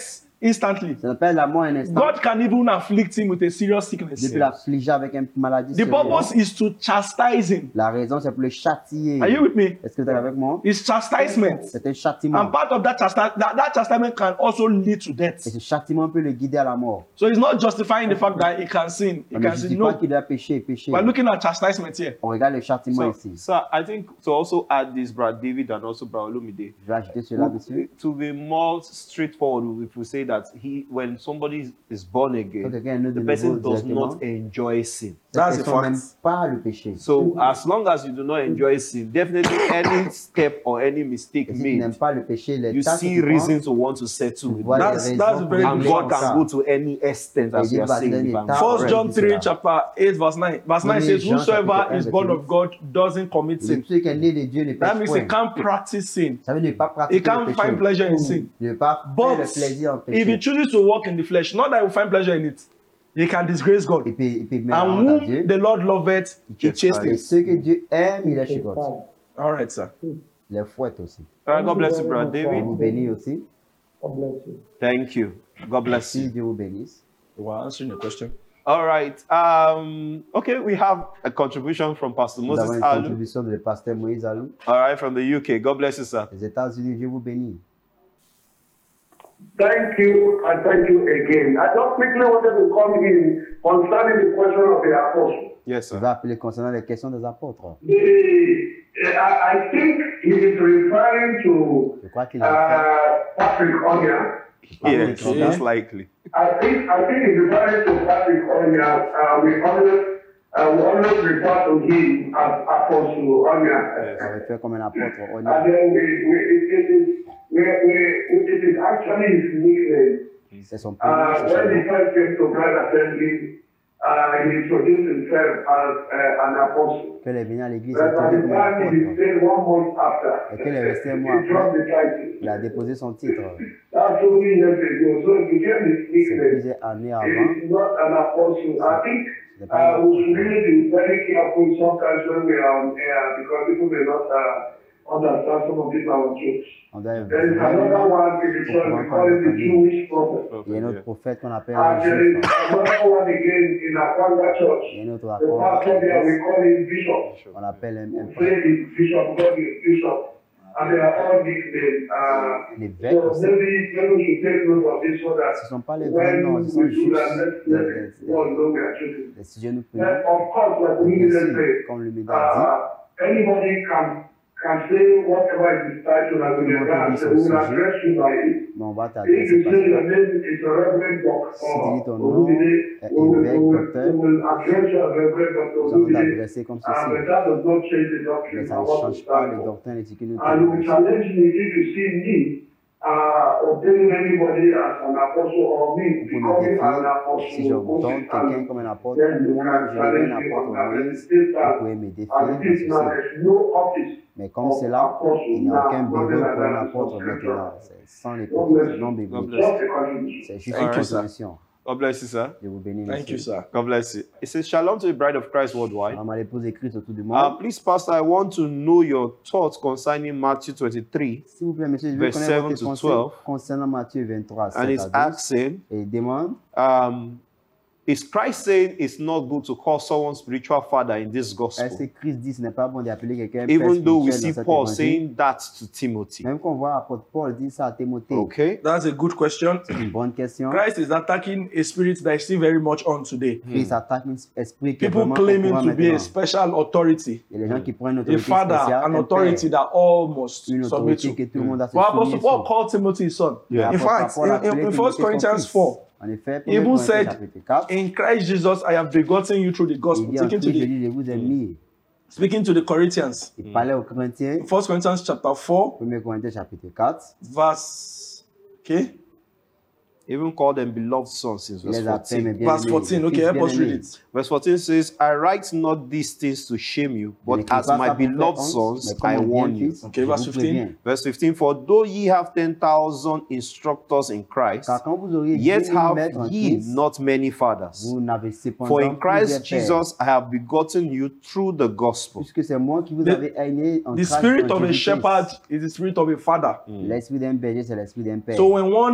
instantly.
Ça s'appelle la mort un instant.
God can even afflict him with a serious sickness.
Dieu peut l'affliger avec une maladie
The purpose
sérieuse.
is to chastise him.
La raison, c'est pour le châtier.
Are you with me?
Est-ce que tu es avec moi?
It's chastisement.
C'est un châtiment.
And part of that chastisement, that, that chastisement can also lead to death.
Et ce châtiment peut le guider à la mort.
So it's not justifying the fact that he can sin. He
On ne
can
justifie
sin.
pas
No.
qu'il doit pécher, pécher.
We're looking at chastisement here.
On regarde le châtiment
So,
ici.
sir, I think to also add this, Brother David and also Brother Olumide,
Je vais ajouter cela, monsieur.
to be more straightforward, if we say that he, when somebody is born
Quand
again,
quelqu'un est né de
the person
nouveau
does
directement,
not enjoy sin.
That's
cette
a
personne
fact.
n'aime pas le péché.
So as long as you do not enjoy sin, definitely any step or any mistake
Et si tu
made,
n'aimes pas le péché, les
you
tâches que
see
tu prends,
reason to want to settle
tu
with
vois
it.
les
That's-
raisons
that's
pour
very
And
vivre
God
good.
can
ça.
go to any extent, as
Et
you
Dieu
are
va
saying.
donner
if I'm
des tâches.
First
correct.
John three,
Cela.
chapter eight, verse nine. Verse nine
Premier
says,
Jean,
whosoever
chapitre un,
is born
verset
of God doesn't commit sin.
Celui qui est né de Dieu ne
That
pêche
means he
point.
can't practice sin.
Ça veut dire ne pas
He
pratiquer le
can't
péché.
find pleasure in sin.
Ne pas faire
But
le plaisir en
if he
péché.
chooses to walk in the flesh, not that he will find pleasure in it, he can disgrace God.
Il peut, il peut mettre
And
honte à
whom
Dieu.
the Lord loveth, he
Et
chastens.
ceux que Dieu aime, il les chicote.
All right, sir.
Les fouette aussi.
All right, God bless you, Brother
Dieu
David.
vous bénit aussi.
God bless you.
Thank you. God bless
Si
you.
Dieu vous bénisse.
We're answering the question.
All right. Um, okay, we have a contribution from Pastor
Nous avons
Moses
une
Alu.
contribution de pasteur Moïse Alou.
All right, from the U K. God bless you, sir.
Les États-Unis, Dieu vous bénit.
Thank you and thank you again. I just quickly wanted to come in concerning the question of the apostle.
Yes,
Je
sir.
vais appeler concernant les questions des apôtres.
The, I, I think he is referring to
Je crois qu'il
uh,
a
Patrick Onya.
Yes,
Patrick
most
Onya.
likely.
I think I think he's referring to Patrick Onya. Uh, we always uh, we always refer to him as Apostle Onya.
Ça réfère comme un apôtre. On
And then we, we it, it is we, we, it is actually his nickname.
C'est son prénom.
Uh,
c'est son
when
nom.
he first came to Christ Assembly, uh, he introduced himself as uh, an apostle.
Quand il est venu à l'église, il
But
est
by
tombé
the
comme un
time he
apôtre.
stayed one month after,
Et qu'il est resté un mois
he dropped
après,
the title.
il a déposé son titre.
That's so many years ago. So it became his
C'est
nickname.
plusieurs années avant.
He is not an apostle. I think
Ce n'est pas
uh,
un
we should
apôtre.
really be very careful sometimes when we are on air because people may not uh, understand some of these our jokes.
On doit
There is another
vraiment.
one in the church, we call it the Jewish prophet.
Il y a un autre prophète qu'on appelle
And
un
there is
juif.
another one again in Akwanga Church.
Il y a un autre
The pastor there, we
apôtre.
call him Bishop.
On appelle un, un
We say he's Bishop, God is Bishop. And they are all nicknames. Uh,
l'évêque
so
aussi.
maybe, maybe we should take note of this so that
Ce ne sont pas les vrais
when
noms,
we
ce sont
do
juste
that, let's
des,
let
des,
God
des,
know we are choosing.
des sujets nous
Then,
prions.
of course, like we
Et
need to
aussi,
say,
comme le Médard dit,
uh, anybody can can say whatever is his title and we will answer. We will address you by it.
mais on va
If
t'adresser
you say your
parce
name is a Reverend Doctor
Si tu dis ton nom
Olumide,
est
we will,
évêque,
we will,
docteur,
we will address you as Reverend Doctor
nous allons
Olumide.
t'adresser comme
Uh, but
ceci.
that does not change the
Mais
doctrine
ça
and
ne
what we
change pas
stand
les
for.
doctrines et ce que nous
And you will
tenons.
challenge me if you see me uh, ordaining anybody as an apostle or me
Vous pouvez me
becoming an
défier si je
apostle.
donne quelqu'un comme un apôtre,
Then you
moi-même
can
je deviens un
challenge me
apôtre
on that. But
Moïse,
still
vous
that,
pouvez me défier
and
dans
this now
ceci.
there's no office.
Mais comme c'est là, il n'y a aucun bureau pour un apôtre maintenant. C'est sans les prophéties, non bibliques.
bless.
Just a contribution.
C'est juste
Thank
une
you, sir.
contribution.
God bless you, sir.
Je vous bénis,
Thank you,
monsieur.
sir.
God bless you. It says, Shalom to the bride of Christ worldwide.
Alors, ma épouse écrit autour du
Uh,
monde.
please, Pastor, I want to know your thoughts concerning Matthew twenty-three.
S'il vous plaît, monsieur, je veux
verse
connaître
seven
votre
to
pensée
twelve.
concernant Matthieu vingt-trois,
And
sept
it's
à douze.
asking,
Et il demande,
um, is Christ saying it's not good to call someone spiritual father in this
est-ce
gospel?
que Christ dit ce n'est pas bon d'appeler quelqu'un père
Even though we
spirituel
see
dans cet
Paul
évangile?
saying that to Timothy.
Même qu'on voit apôtre Paul dire ça à Timothée.
Okay?
That's a good question.
C'est une bonne question.
Christ is attacking a spirit that is still very much on today.
Christ attaque un esprit qui est
People
vraiment
claiming
au courant
to be a
maintenant.
special authority,
Il y a des gens qui prennent une
a
autorité
father,
spéciale,
an
un
authority
père,
that all must
une
submit
autorité
to.
que tout le monde a se
Well, Apostle
soumettre
Paul
sur.
called Timothy his son.
Yeah.
In
L'apôtre
fact,
Paul a
in,
appelé
in, in
Timothée
First
son
Corinthians
fils.
four,
En effet,
he
premier
even
Corinthiens
said,
chapitre quatre,
in Christ Jesus, I have begotten you through the
il
gospel.
dit en
Speaking to
Christ, je
the,
dis, je vous ai mis.
speaking to the Corinthians.
Il parlait aux Corinthiens,
First Corinthians chapter four,
premier Corinthiens chapitre quatre,
verse, okay,
Even call them beloved sons since
il
verse
les appelle mes
fourteen.
bien-aimés.
verse fourteen.
mes
Okay,
fils
help us read
bien-aimés.
it.
Verse fourteen says, I write not these things to shame you, but
n'écris
as
pas
my
ça pour faire
beloved
honte,
sons,
mais comme
I
mon
warn you.
bien-fils,
Okay,
je
verse
vous
fifteen.
préviens.
Verse fifteen, for though ye have ten thousand instructors in Christ,
Car quand vous auriez
yet
dix mille maîtres en
have ye
Christ,
not many fathers.
vous n'avez cependant
For in
plusieurs
Christ
pères,
Jesus I have begotten you through the gospel.
puisque c'est moi qui vous
The-
avais aîné en
The
Christ
spirit
en
of a
Jésus-Christ.
shepherd is the spirit of a father.
L'esprit d'un berger, c'est l'esprit d'un père.
So when one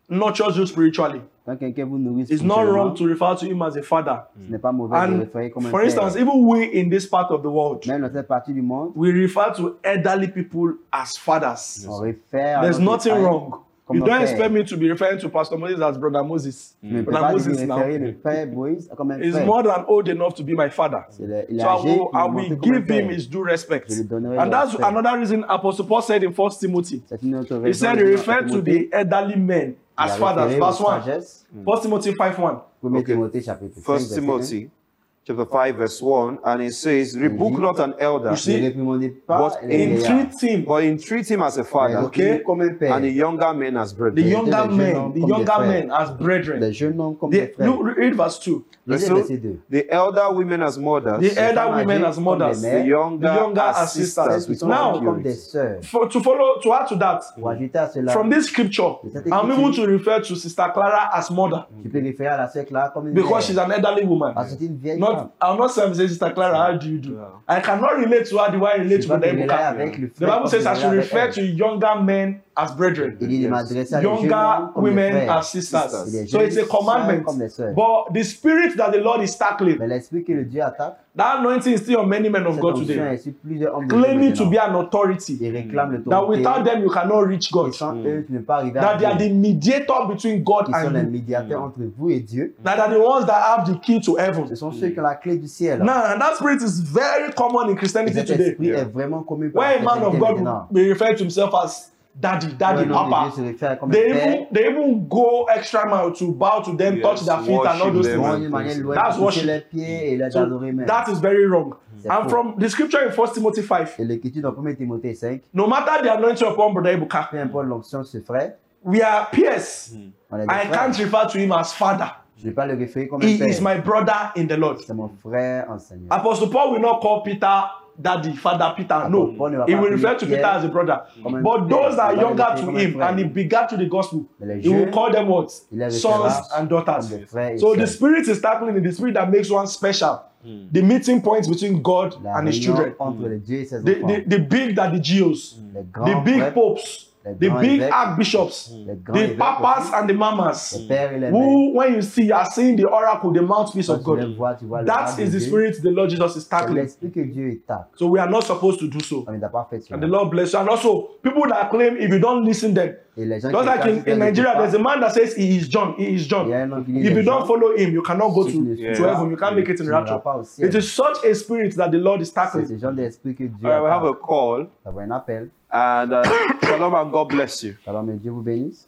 nurtures you spiritually,
Quand quelqu'un vous nourrit
it's not wrong
spirituellement,
to refer to him as a father.
ce n'est pas mauvais de le
And
référer comme un
for instance,
père.
even we in this part of the world,
Même dans cette partie du monde,
we refer to elderly people as fathers.
on réfère à
There's
notre
nothing
âge
wrong.
comme
You
nos
don't
pères.
expect me to be referring to Pastor Moses as Brother Moses.
Je ne peux
Brother
pas lui
Moses now
référer le père Moïse comme un
is
frère.
more than old enough to be my father.
C'est le- il est
So I
âgé
will,
pour
I
me
will
montrer comme un
give him
père.
his due respect.
Je lui donnerai
And
le
that's
respect.
another reason Apostle Paul said in First Timothy.
C'est une autre
He
raison
said
de
he
dire à
referred to
Timothée,
the elderly men
il a
as fathers.
référé aux
Verse one.
sagesses.
First Timothy five one.
Premier
Okay.
Timothée chapitre cinq,
First
verset un.
Timothy chapter five, verse one, and it says, Rebuke not an elder,
You see,
Ne réprimandez pas
but
les vieillards,
entreat him,
but entreat him as a
mais
father,
okay,
réprimez comme un père.
and the younger men as
the
brethren.
younger
les jeunes
men,
hommes
the
comme des
younger
frères.
men as
Les
brethren.
jeunes hommes comme
The,
des frères.
look, read verse two.
Lisez
So,
verset deux.
the elder women as mothers,
The elder
femmes
women
âgées
as mothers.
comme
the
des
younger,
the younger
as
as sisters.
sisters
Celles qui
with
sont
Now,
âgées comme des
purity.
sœurs.
For, to follow, to add to that,
Pour ajouter à cela,
from this scripture,
Cette
I'm able
écriture-
to refer to Sister Clara as mother
tu peux référer à la sœur Clara comme une
because she's
mère.
an elderly woman.
Parce que c'est une vieille femme.
Not, I'm not saying, Sister Clara, how do you do?
Yeah.
I cannot relate to her the way I relate
Je
to
peux
the
me
Ebuka.
avec le
The
frère
Bible
comme
says
je
I
me
should
avec
refer
elle.
to younger men as brethren,
Il dit de
Yes.
m'adresser à des jeunes
younger
hommes comme des
women
frères.
as sisters.
Et des
So
jeunes
it's a
sœurs
commandment.
comme des sœurs.
But the spirit that the Lord is tackling,
Mais l'esprit que le Dieu attaque,
that anointing is still on many men of
cette
God
onction
today,
est sur plusieurs hommes de Dieu
claiming to be
maintenant.
an authority.
Ils réclament
That
l'autorité.
without them you cannot reach
Et
God.
sans eux, tu ne peux pas arriver à
That they are
Dieu.
the mediator between God
Qui sont les
and you.
médiateurs entre vous et Dieu.
That are the ones that have the key to heaven.
Ce sont ceux qui ont la clé du ciel.
Now, and that spirit is very common in
Et
Christianity
cet
today.
esprit est vraiment commun par
Where a
la
man of
chrétienté
God
maintenant.
will be referred to himself as daddy, daddy,
Un homme de
papa.
Dieu se réfère comme un
They
père.
even, they even go extra mile to bow to them,
Yes,
touch their feet and all
worship
those
them.
Ils
things.
vont d'une manière loin
That's
de toucher
worship.
les pieds et les
So
adorer même.
that is very wrong.
C'est
And
faux.
from the scripture in First Timothy five,
Et l'écriture dans premier Timothée cinq,
no matter the anointing upon Brother Ebuka,
peu importe l'onction de ce frère,
we are peers.
on est des
I
frères.
can't refer to him as father.
Je ne vais pas le référer comme un
He
père.
is my brother in the Lord.
C'est mon frère en Seigneur.
Apostle Paul will not call Peter daddy, father Peter. No,
Apostle Paul ne va
he
pas
will
appeler
refer to
Pierre
Peter as a brother.
comme un
But
frère.
those that are
Il va le
younger
référer
to
comme un
him
frère.
and he begat to the gospel,
Mais les
he will
jeunes,
call them what?
il les
Sons
référera
and daughters.
comme des frères et
So the
sœurs.
spirit is tackling in the spirit that makes one special. The meeting points between God
La
and his
réunion
children.
entre le Dieu et ses
The,
enfants.
the, the big that the Geos,
Les
the
grands
big
prêtres,
popes,
les
the
grands
big
évêques,
archbishops,
les grands
the
évêques
papas
aussi,
and the mamas,
les pères et les mères.
who, when you see, are seeing the oracle, the mouthpiece
Quand
of
tu les
God.
vois, tu vois le
That
bras
is
de
the
Dieu.
spirit the Lord Jesus is
C'est
tackling.
l'esprit que Dieu est tacle.
So we are not supposed to do so.
On ne doit pas faire cela.
And the Lord bless you. And also, people that claim if you don't listen them,
Et les gens
just
qui
like
pensent
in,
qu'ils
in
ne
Nigeria,
l'écoutent
there's a
pas,
man that says he is John, he is
il y
John.
a un homme qui dit
If
les
you don't
gens,
follow him, you cannot go
ceux qui
to,
ne
to
suivent pas,
heaven. You can't make it
tu
in
n'iras
rapture.
pas au ciel.
It is such a spirit that the Lord is
C'est
tackling.
ce genre d'esprit que Dieu
All right, we have a
attaque.
call,
Nous avons un appel.
and uh, shalom and God bless you.
Alors, mais Dieu vous bénisse.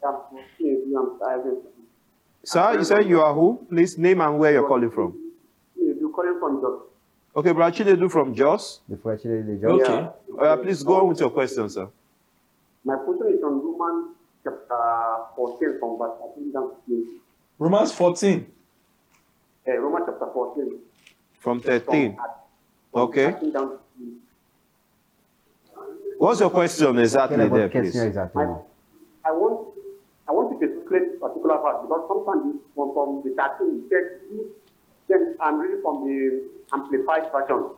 Sir, you said you are who? Please name and where you're calling from.
You're calling from Jos.
Okay, Brother Chinedu from Jos.
Le frère Chile de Dieu.
Okay.
Uh, please go on with your question, sir.
My question is on Romans chapter fourteen from verse thirteen down to twenty.
Romans fourteen.
Uh, Romans chapter fourteen.
From
from
thirteen.
from
Okay.
thirteen down to twenty.
What's your question
Quelle
exactly
est
there,
votre question
please?
exactement?
I want I want you to explain particular part because sometimes from, from the thirteen it says then I'm reading from the amplified version.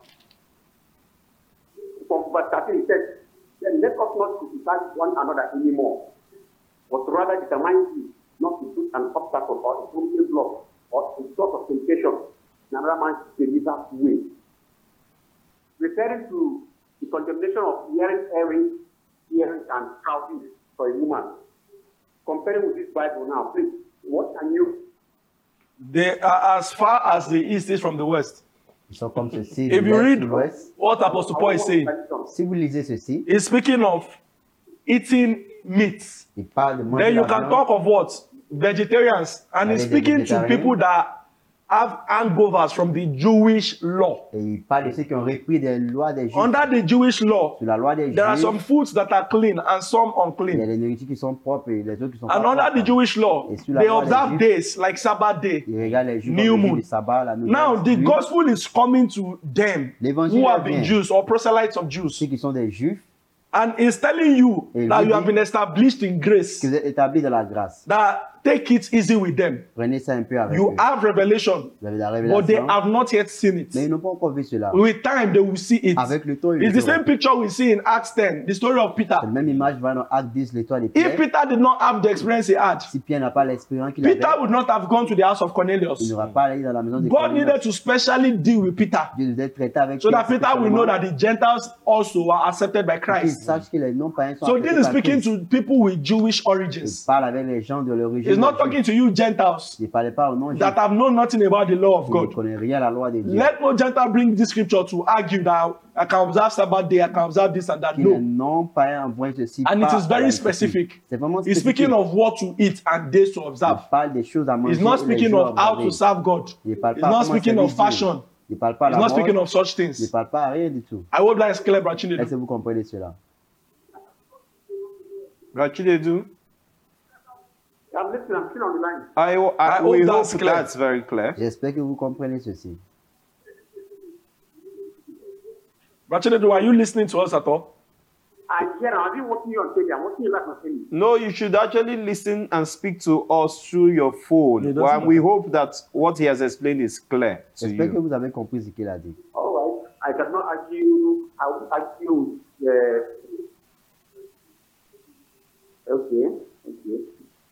From verse thirteen it says, then let us not criticize one another anymore, but rather determine you not to put an obstacle or a stumbling block or a source of temptation in another man's delivered way. Referring to the condemnation of hearing, hearing, hearing and shouting for a woman. Comparing with this Bible now, please, what can you?
They are as far as the east is from the west.
Ils sont comme ceci.
If
de
you
l'est
read
ou l'ouest.
what Apostle Paul is saying,
Si vous lisez ceci,
he's speaking of eating meat.
il parle de manger
Then you
la
can
viande.
talk of what? Vegetarians. And he's
Allez,
speaking to
vegetarians.
people that have hangovers from the Jewish law.
Et il parle de ceux qui ont repris des lois des Juifs.
Under the Jewish law,
Sur la loi des
there are
Juifs,
some foods that are clean and some
il y a
unclean.
les nourritures qui sont propres et les autres qui sont
And
pas
under the
propres.
Jewish law,
Et sur la
they
loi des
observe
Juifs,
days like Sabbath day.
ils regardent les jours
New
comme le jour
moon.
du sabbat, la nouvelle
Now, the
lune.
gospel is coming to them
L'évangile
who have
vient.
been Jews or proselytes of Jews.
Ceux qui sont des Juifs,
And it's telling you
Et il
that
vous
you have
dit
been established in grace.
que vous êtes établis dans la grâce.
That take it easy with them.
Prenez ça un peu avec
You
eux.
have revelation,
Vous avez la
but they
révélation,
have not yet seen it.
mais ils n'ont pas encore vu cela.
With time, they will see it.
Avec le temps, ils
It's
le
the
verront.
same picture we see in Acts ten, the story of Peter.
La même image va dans Acte dix, l'étoile de
If
Pierre.
Peter did not have the experience he had,
Si Pierre n'a pas l'expérience qu'il avait,
Peter would not have gone to the house of
il
Cornelius.
n'aura pas allé dans la maison de
God
Cornelius.
needed to specially deal with Peter
Dieu devait traiter avec
so
Pierre
that Peter will know
spécialement
that the Gentiles also are accepted by
pour qu'il
Christ.
sache que les non-païens sont
So
acceptés
this is
par
speaking
Christ.
to people with Jewish
Il
origins.
parle avec les gens de l'origine.
He's not
juive.
talking to you Gentiles
Il ne parlait pas au nom
that have known nothing about the law of
Il ne
God.
connaît rien à la loi de Dieu.
Let no Gentile bring this scripture to argue that I can observe Sabbath day, I can observe this and that.
Qui les
No.
non-païens envoient ceci.
And it
pas
is
à
very
la
specific.
C'est vraiment
He's
spécifique.
speaking of what to eat and days to observe.
Il parle des choses à manger.
He's not
et les
speaking
jours
of
à
how
observer.
to serve God.
Il parle
He's
pas
not
comment
speaking
servir
of
Dieu.
fashion.
Il parle pas à
He's
la
not speaking
mode.
of such
Il
things.
parle pas à rien du tout.
I hope that is clear,
Est-ce
Brachinedu.
que vous comprenez cela?
Brachinedu,
I'm listening, I'm still on the line.
I, I,
I
we
hope
hope
that's clear.
that's very clear.
J'espère que vous comprenez ceci.
Brachinedu, are you listening to us at all?
I hear, I've been watching you on T V, I'm watching you back on T V.
No, you should actually listen and speak to us through your phone.
It doesn't
Well, we
matter.
hope that what he has explained is clear to
J'espère que
you.
vous avez compris ce qu'il a dit.
All right, I cannot argue, I will argue with, uh, okay, okay.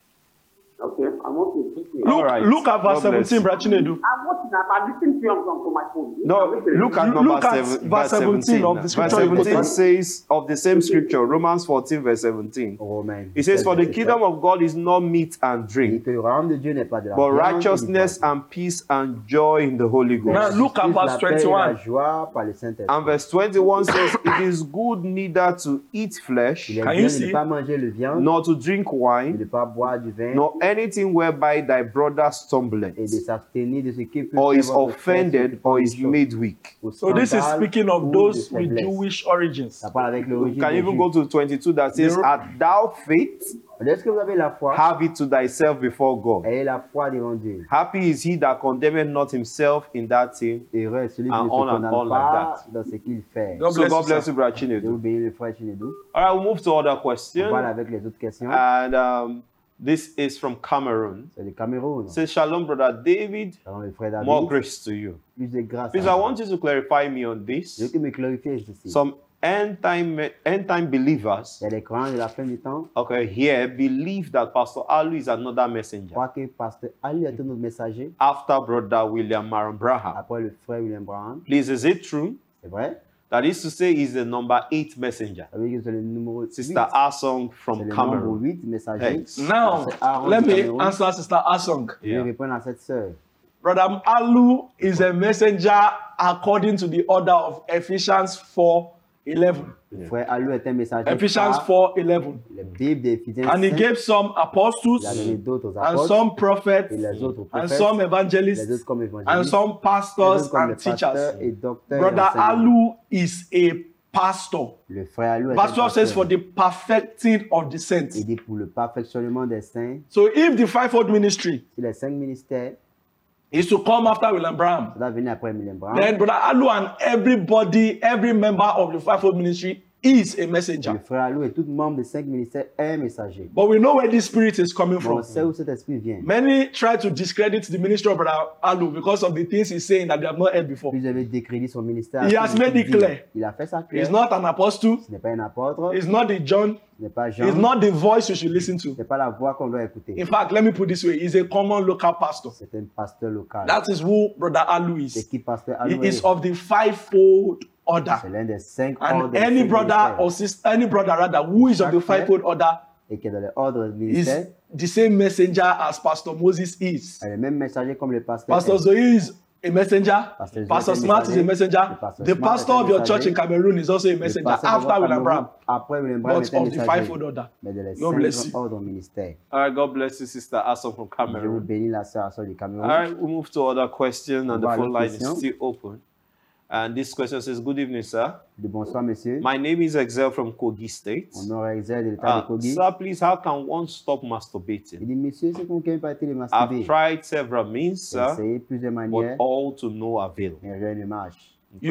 Okay, I'm watching.
Look,
All right.
look at verse
God bless
seventeen,
you.
Brachinedu.
I'm watching, I'm, I'm listening to you on, on my phone.
No,
I'm listening.
look at
Look
number
at
seven,
verse
verse
seventeen
seventeen.
of the
Verse
scripture you
seventeen
quoted.
says of the same scripture, Romans fourteen, verse seventeen.
Romains.
It says, "For the kingdom of God is not meat and
Et
drink,
que le royaume de Dieu n'est pas de la
but
viande et du
righteousness
poisson.
and peace and joy in the Holy
Mais
Now
Ghost."
la
look at
justice,
verse
la paix et la
twenty-one.
joie par le Saint-Esprit.
And verse twenty-one says, "It is good neither to eat flesh,
Il est
Can
bien
you
de ne
see?
pas manger le viande,
nor to drink
de
wine,
ne pas boire du vin,
nor anything whereby thy brother stumbleth,
et de s'abstenir de ce qui peut
or
faire
is
votre frère
offended,
se
or
tromper
is
de choses,
made weak."
au
So this is
scandale
speaking of
ou
those
de
with
faiblesse.
Jewish origins.
Ça parle avec
You
l'origine
can
des
even
Juifs.
go to twenty-two that says,
The-
"Art thou faith?
Est-ce que vous avez la foi?
Have it to thyself before God.
Ayez la foi devant Dieu.
Happy is he that condemneth not himself in that thing."
Heureux est celui qui
And
ne se
on and
condamne
on like
pas dans ce qu'il fait.
God
So
bless
God
you,
bless
sir.
you, Brother
Je vous
Chinedu.
bénis le frère Chinedou.
All right, we'll move to other
On
question.
parle avec les autres questions.
And um, this is from Cameroon.
C'est le Cameroun.
It says, "Shalom, Brother David.
Shalom, le frère
More
David.
grace to you."
Plus de grâce.
Please,
à
I
vous.
want you to clarify me on
Je veux
this.
que me clarifier ceci.
Some end time end time believers,
Il y a les croyants de la fin du temps.
okay, here believe that Pastor Alu is another
Je
messenger
crois que Pasteur Ali est notre messager
after Brother William Maron Braham.
après le frère William Branham.
Please, is it true?
C'est vrai?
That is to say, he's the number eight messenger.
Ça veut dire que c'est le numéro huit.
Sister Asong
C'est
from
le nombre
Cameroon.
huit messager.
Thanks.
Now,
C'est Aaron
let
du
me
Cameroun.
answer Sister Asong.
Je vais
Yeah.
répondre à cette sœur.
Brother Alu is a messenger according to the order of Ephesians four eleven.
Le frère Alou est un messager.
Ephesians
par
four eleven.
La Bible d'Éphésiens
And he
cinq.
gave some apostles,
Il a donné d'autres
and
apôtres
some prophets,
et les autres
and
prophètes,
some
les
evangelists,
autres comme
and
évangélistes,
some
les
pastors
autres comme les
and teachers.
pasteurs et docteurs et
Brother
enseignants.
Alu is a pastor.
Le frère Alou est
Verse
un
twelve says, for
pasteur.
the perfecting of the saints.
Il dit pour le perfectionnement des saints,
So if the fivefold ministry
si les cinq ministères,
is to come after William Branham,
ça doit venir après William Branham.
then Brother Alu and everybody, every member of the fivefold ministry is a
Le
messenger.
frère Alou et tout membre des cinq ministères est un messager.
But we know where this spirit is coming
Mais on
from.
sait où cet esprit vient.
Many try to discredit the ministry of Brother Alu because of the things he's saying that they have not heard before.
Puis j'avais décrédit son ministère.
He has made it clear.
Il a fait ça clair.
He's not an apostle.
Ce n'est pas un apôtre.
He's not the John.
Ce n'est pas Jean.
He's not the voice you should listen to.
Ce n'est pas la voix qu'on doit écouter.
In fact, let me put it this way. He's a common local pastor.
C'est un pasteur local.
That is who Brother Alu
C'est
is.
qui pasteur
He
Alou
is
est?
of the fivefold order.
C'est l'un des cinq
And
ordres des
any
cinq
brother
ministères.
or sister, any brother rather, who is of the fivefold order
Et qui est dans les ordres
is
ministères.
the same messenger as Pastor Moses is.
est le même messager comme le pasteur.
Pastor
est.
Zoe is a messenger.
Pastor Zoe
Pastor
est un
Smart is a
messager.
messenger.
Le pastor
The
Smart
pastor
est un
of your
messager.
church in Cameroon is also a
Le
messenger
pasteur de
after
votre
William
Cameroun,
Branham,
Après William Branham
but
est un
of the
messager.
fivefold order.
Mais de les
God bless
cinq
you.
ordres ministères.
All right, God bless you, Sister Asong from
Je vous
Cameroon.
bénis la sœur Assor du Cameroun.
All right, we'll move to other question, and the
On va à
phone
l'autre
line is
question.
still open. And this question says, "Good evening, sir.
De bonsoir, monsieur.
My name is Excel from Kogi State.
Mon nom est Exel de l'État de
Uh,
Kogi.
sir, please, how can one stop
Il
masturbating?
dit, monsieur, c'est qu'on ne peut pas être les
I've
masturber.
tried several means,
J'ai
sir,
essayé plusieurs
but
manières,
all to no avail.
mais rien ne marche.
You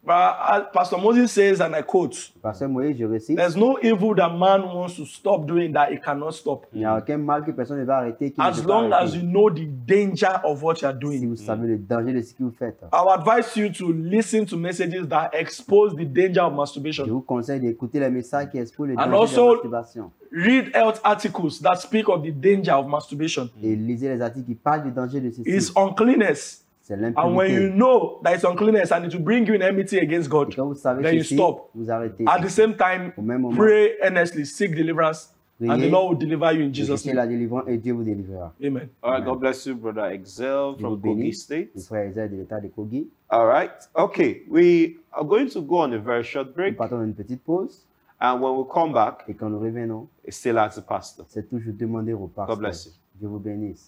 But uh, Pastor Moses says, and I quote,
Pasteur Moïse, je récite,
there's no evil that man wants to stop doing that he cannot stop.
il n'y a aucun mal que personne ne va arrêter. Qui ne
As
peut pas
long as
arrêter.
you know the danger of what you are
Si
doing.
vous savez le danger de ce que vous faites,
I would advise you to listen to messages that expose the danger of
je
masturbation.
vous conseille d'écouter les messages qui exposent le
And
danger de
also-
la masturbation.
Read health articles that speak of the danger of masturbation.
Et lisez les articles qui parlent du danger de ceci.
It's uncleanness.
C'est
And when you
l'impurité.
know that it's uncleanness and it will bring you in enmity against
Et
God,
quand vous savez
then you
ceci,
stop.
vous arrêtez.
At the same time,
Au même moment,
pray earnestly, seek deliverance, and the
priez,
Lord will deliver you in Jesus'
cherchez
name.
la délivrance et Dieu vous délivrera.
Amen.
All right, God bless you, brother Excel
Dieu vous
from Kogi
bénisse.
State.
Le frère Isaac de l'État de Kogi.
All right, okay, we are going to go on a very short
Nous
break,
partons dans une petite pause.
and when we come back,
Et quand nous revenons,
it's still at the pastor.
c'est toujours demander au pasteur.
bless you.
Dieu vous bénisse.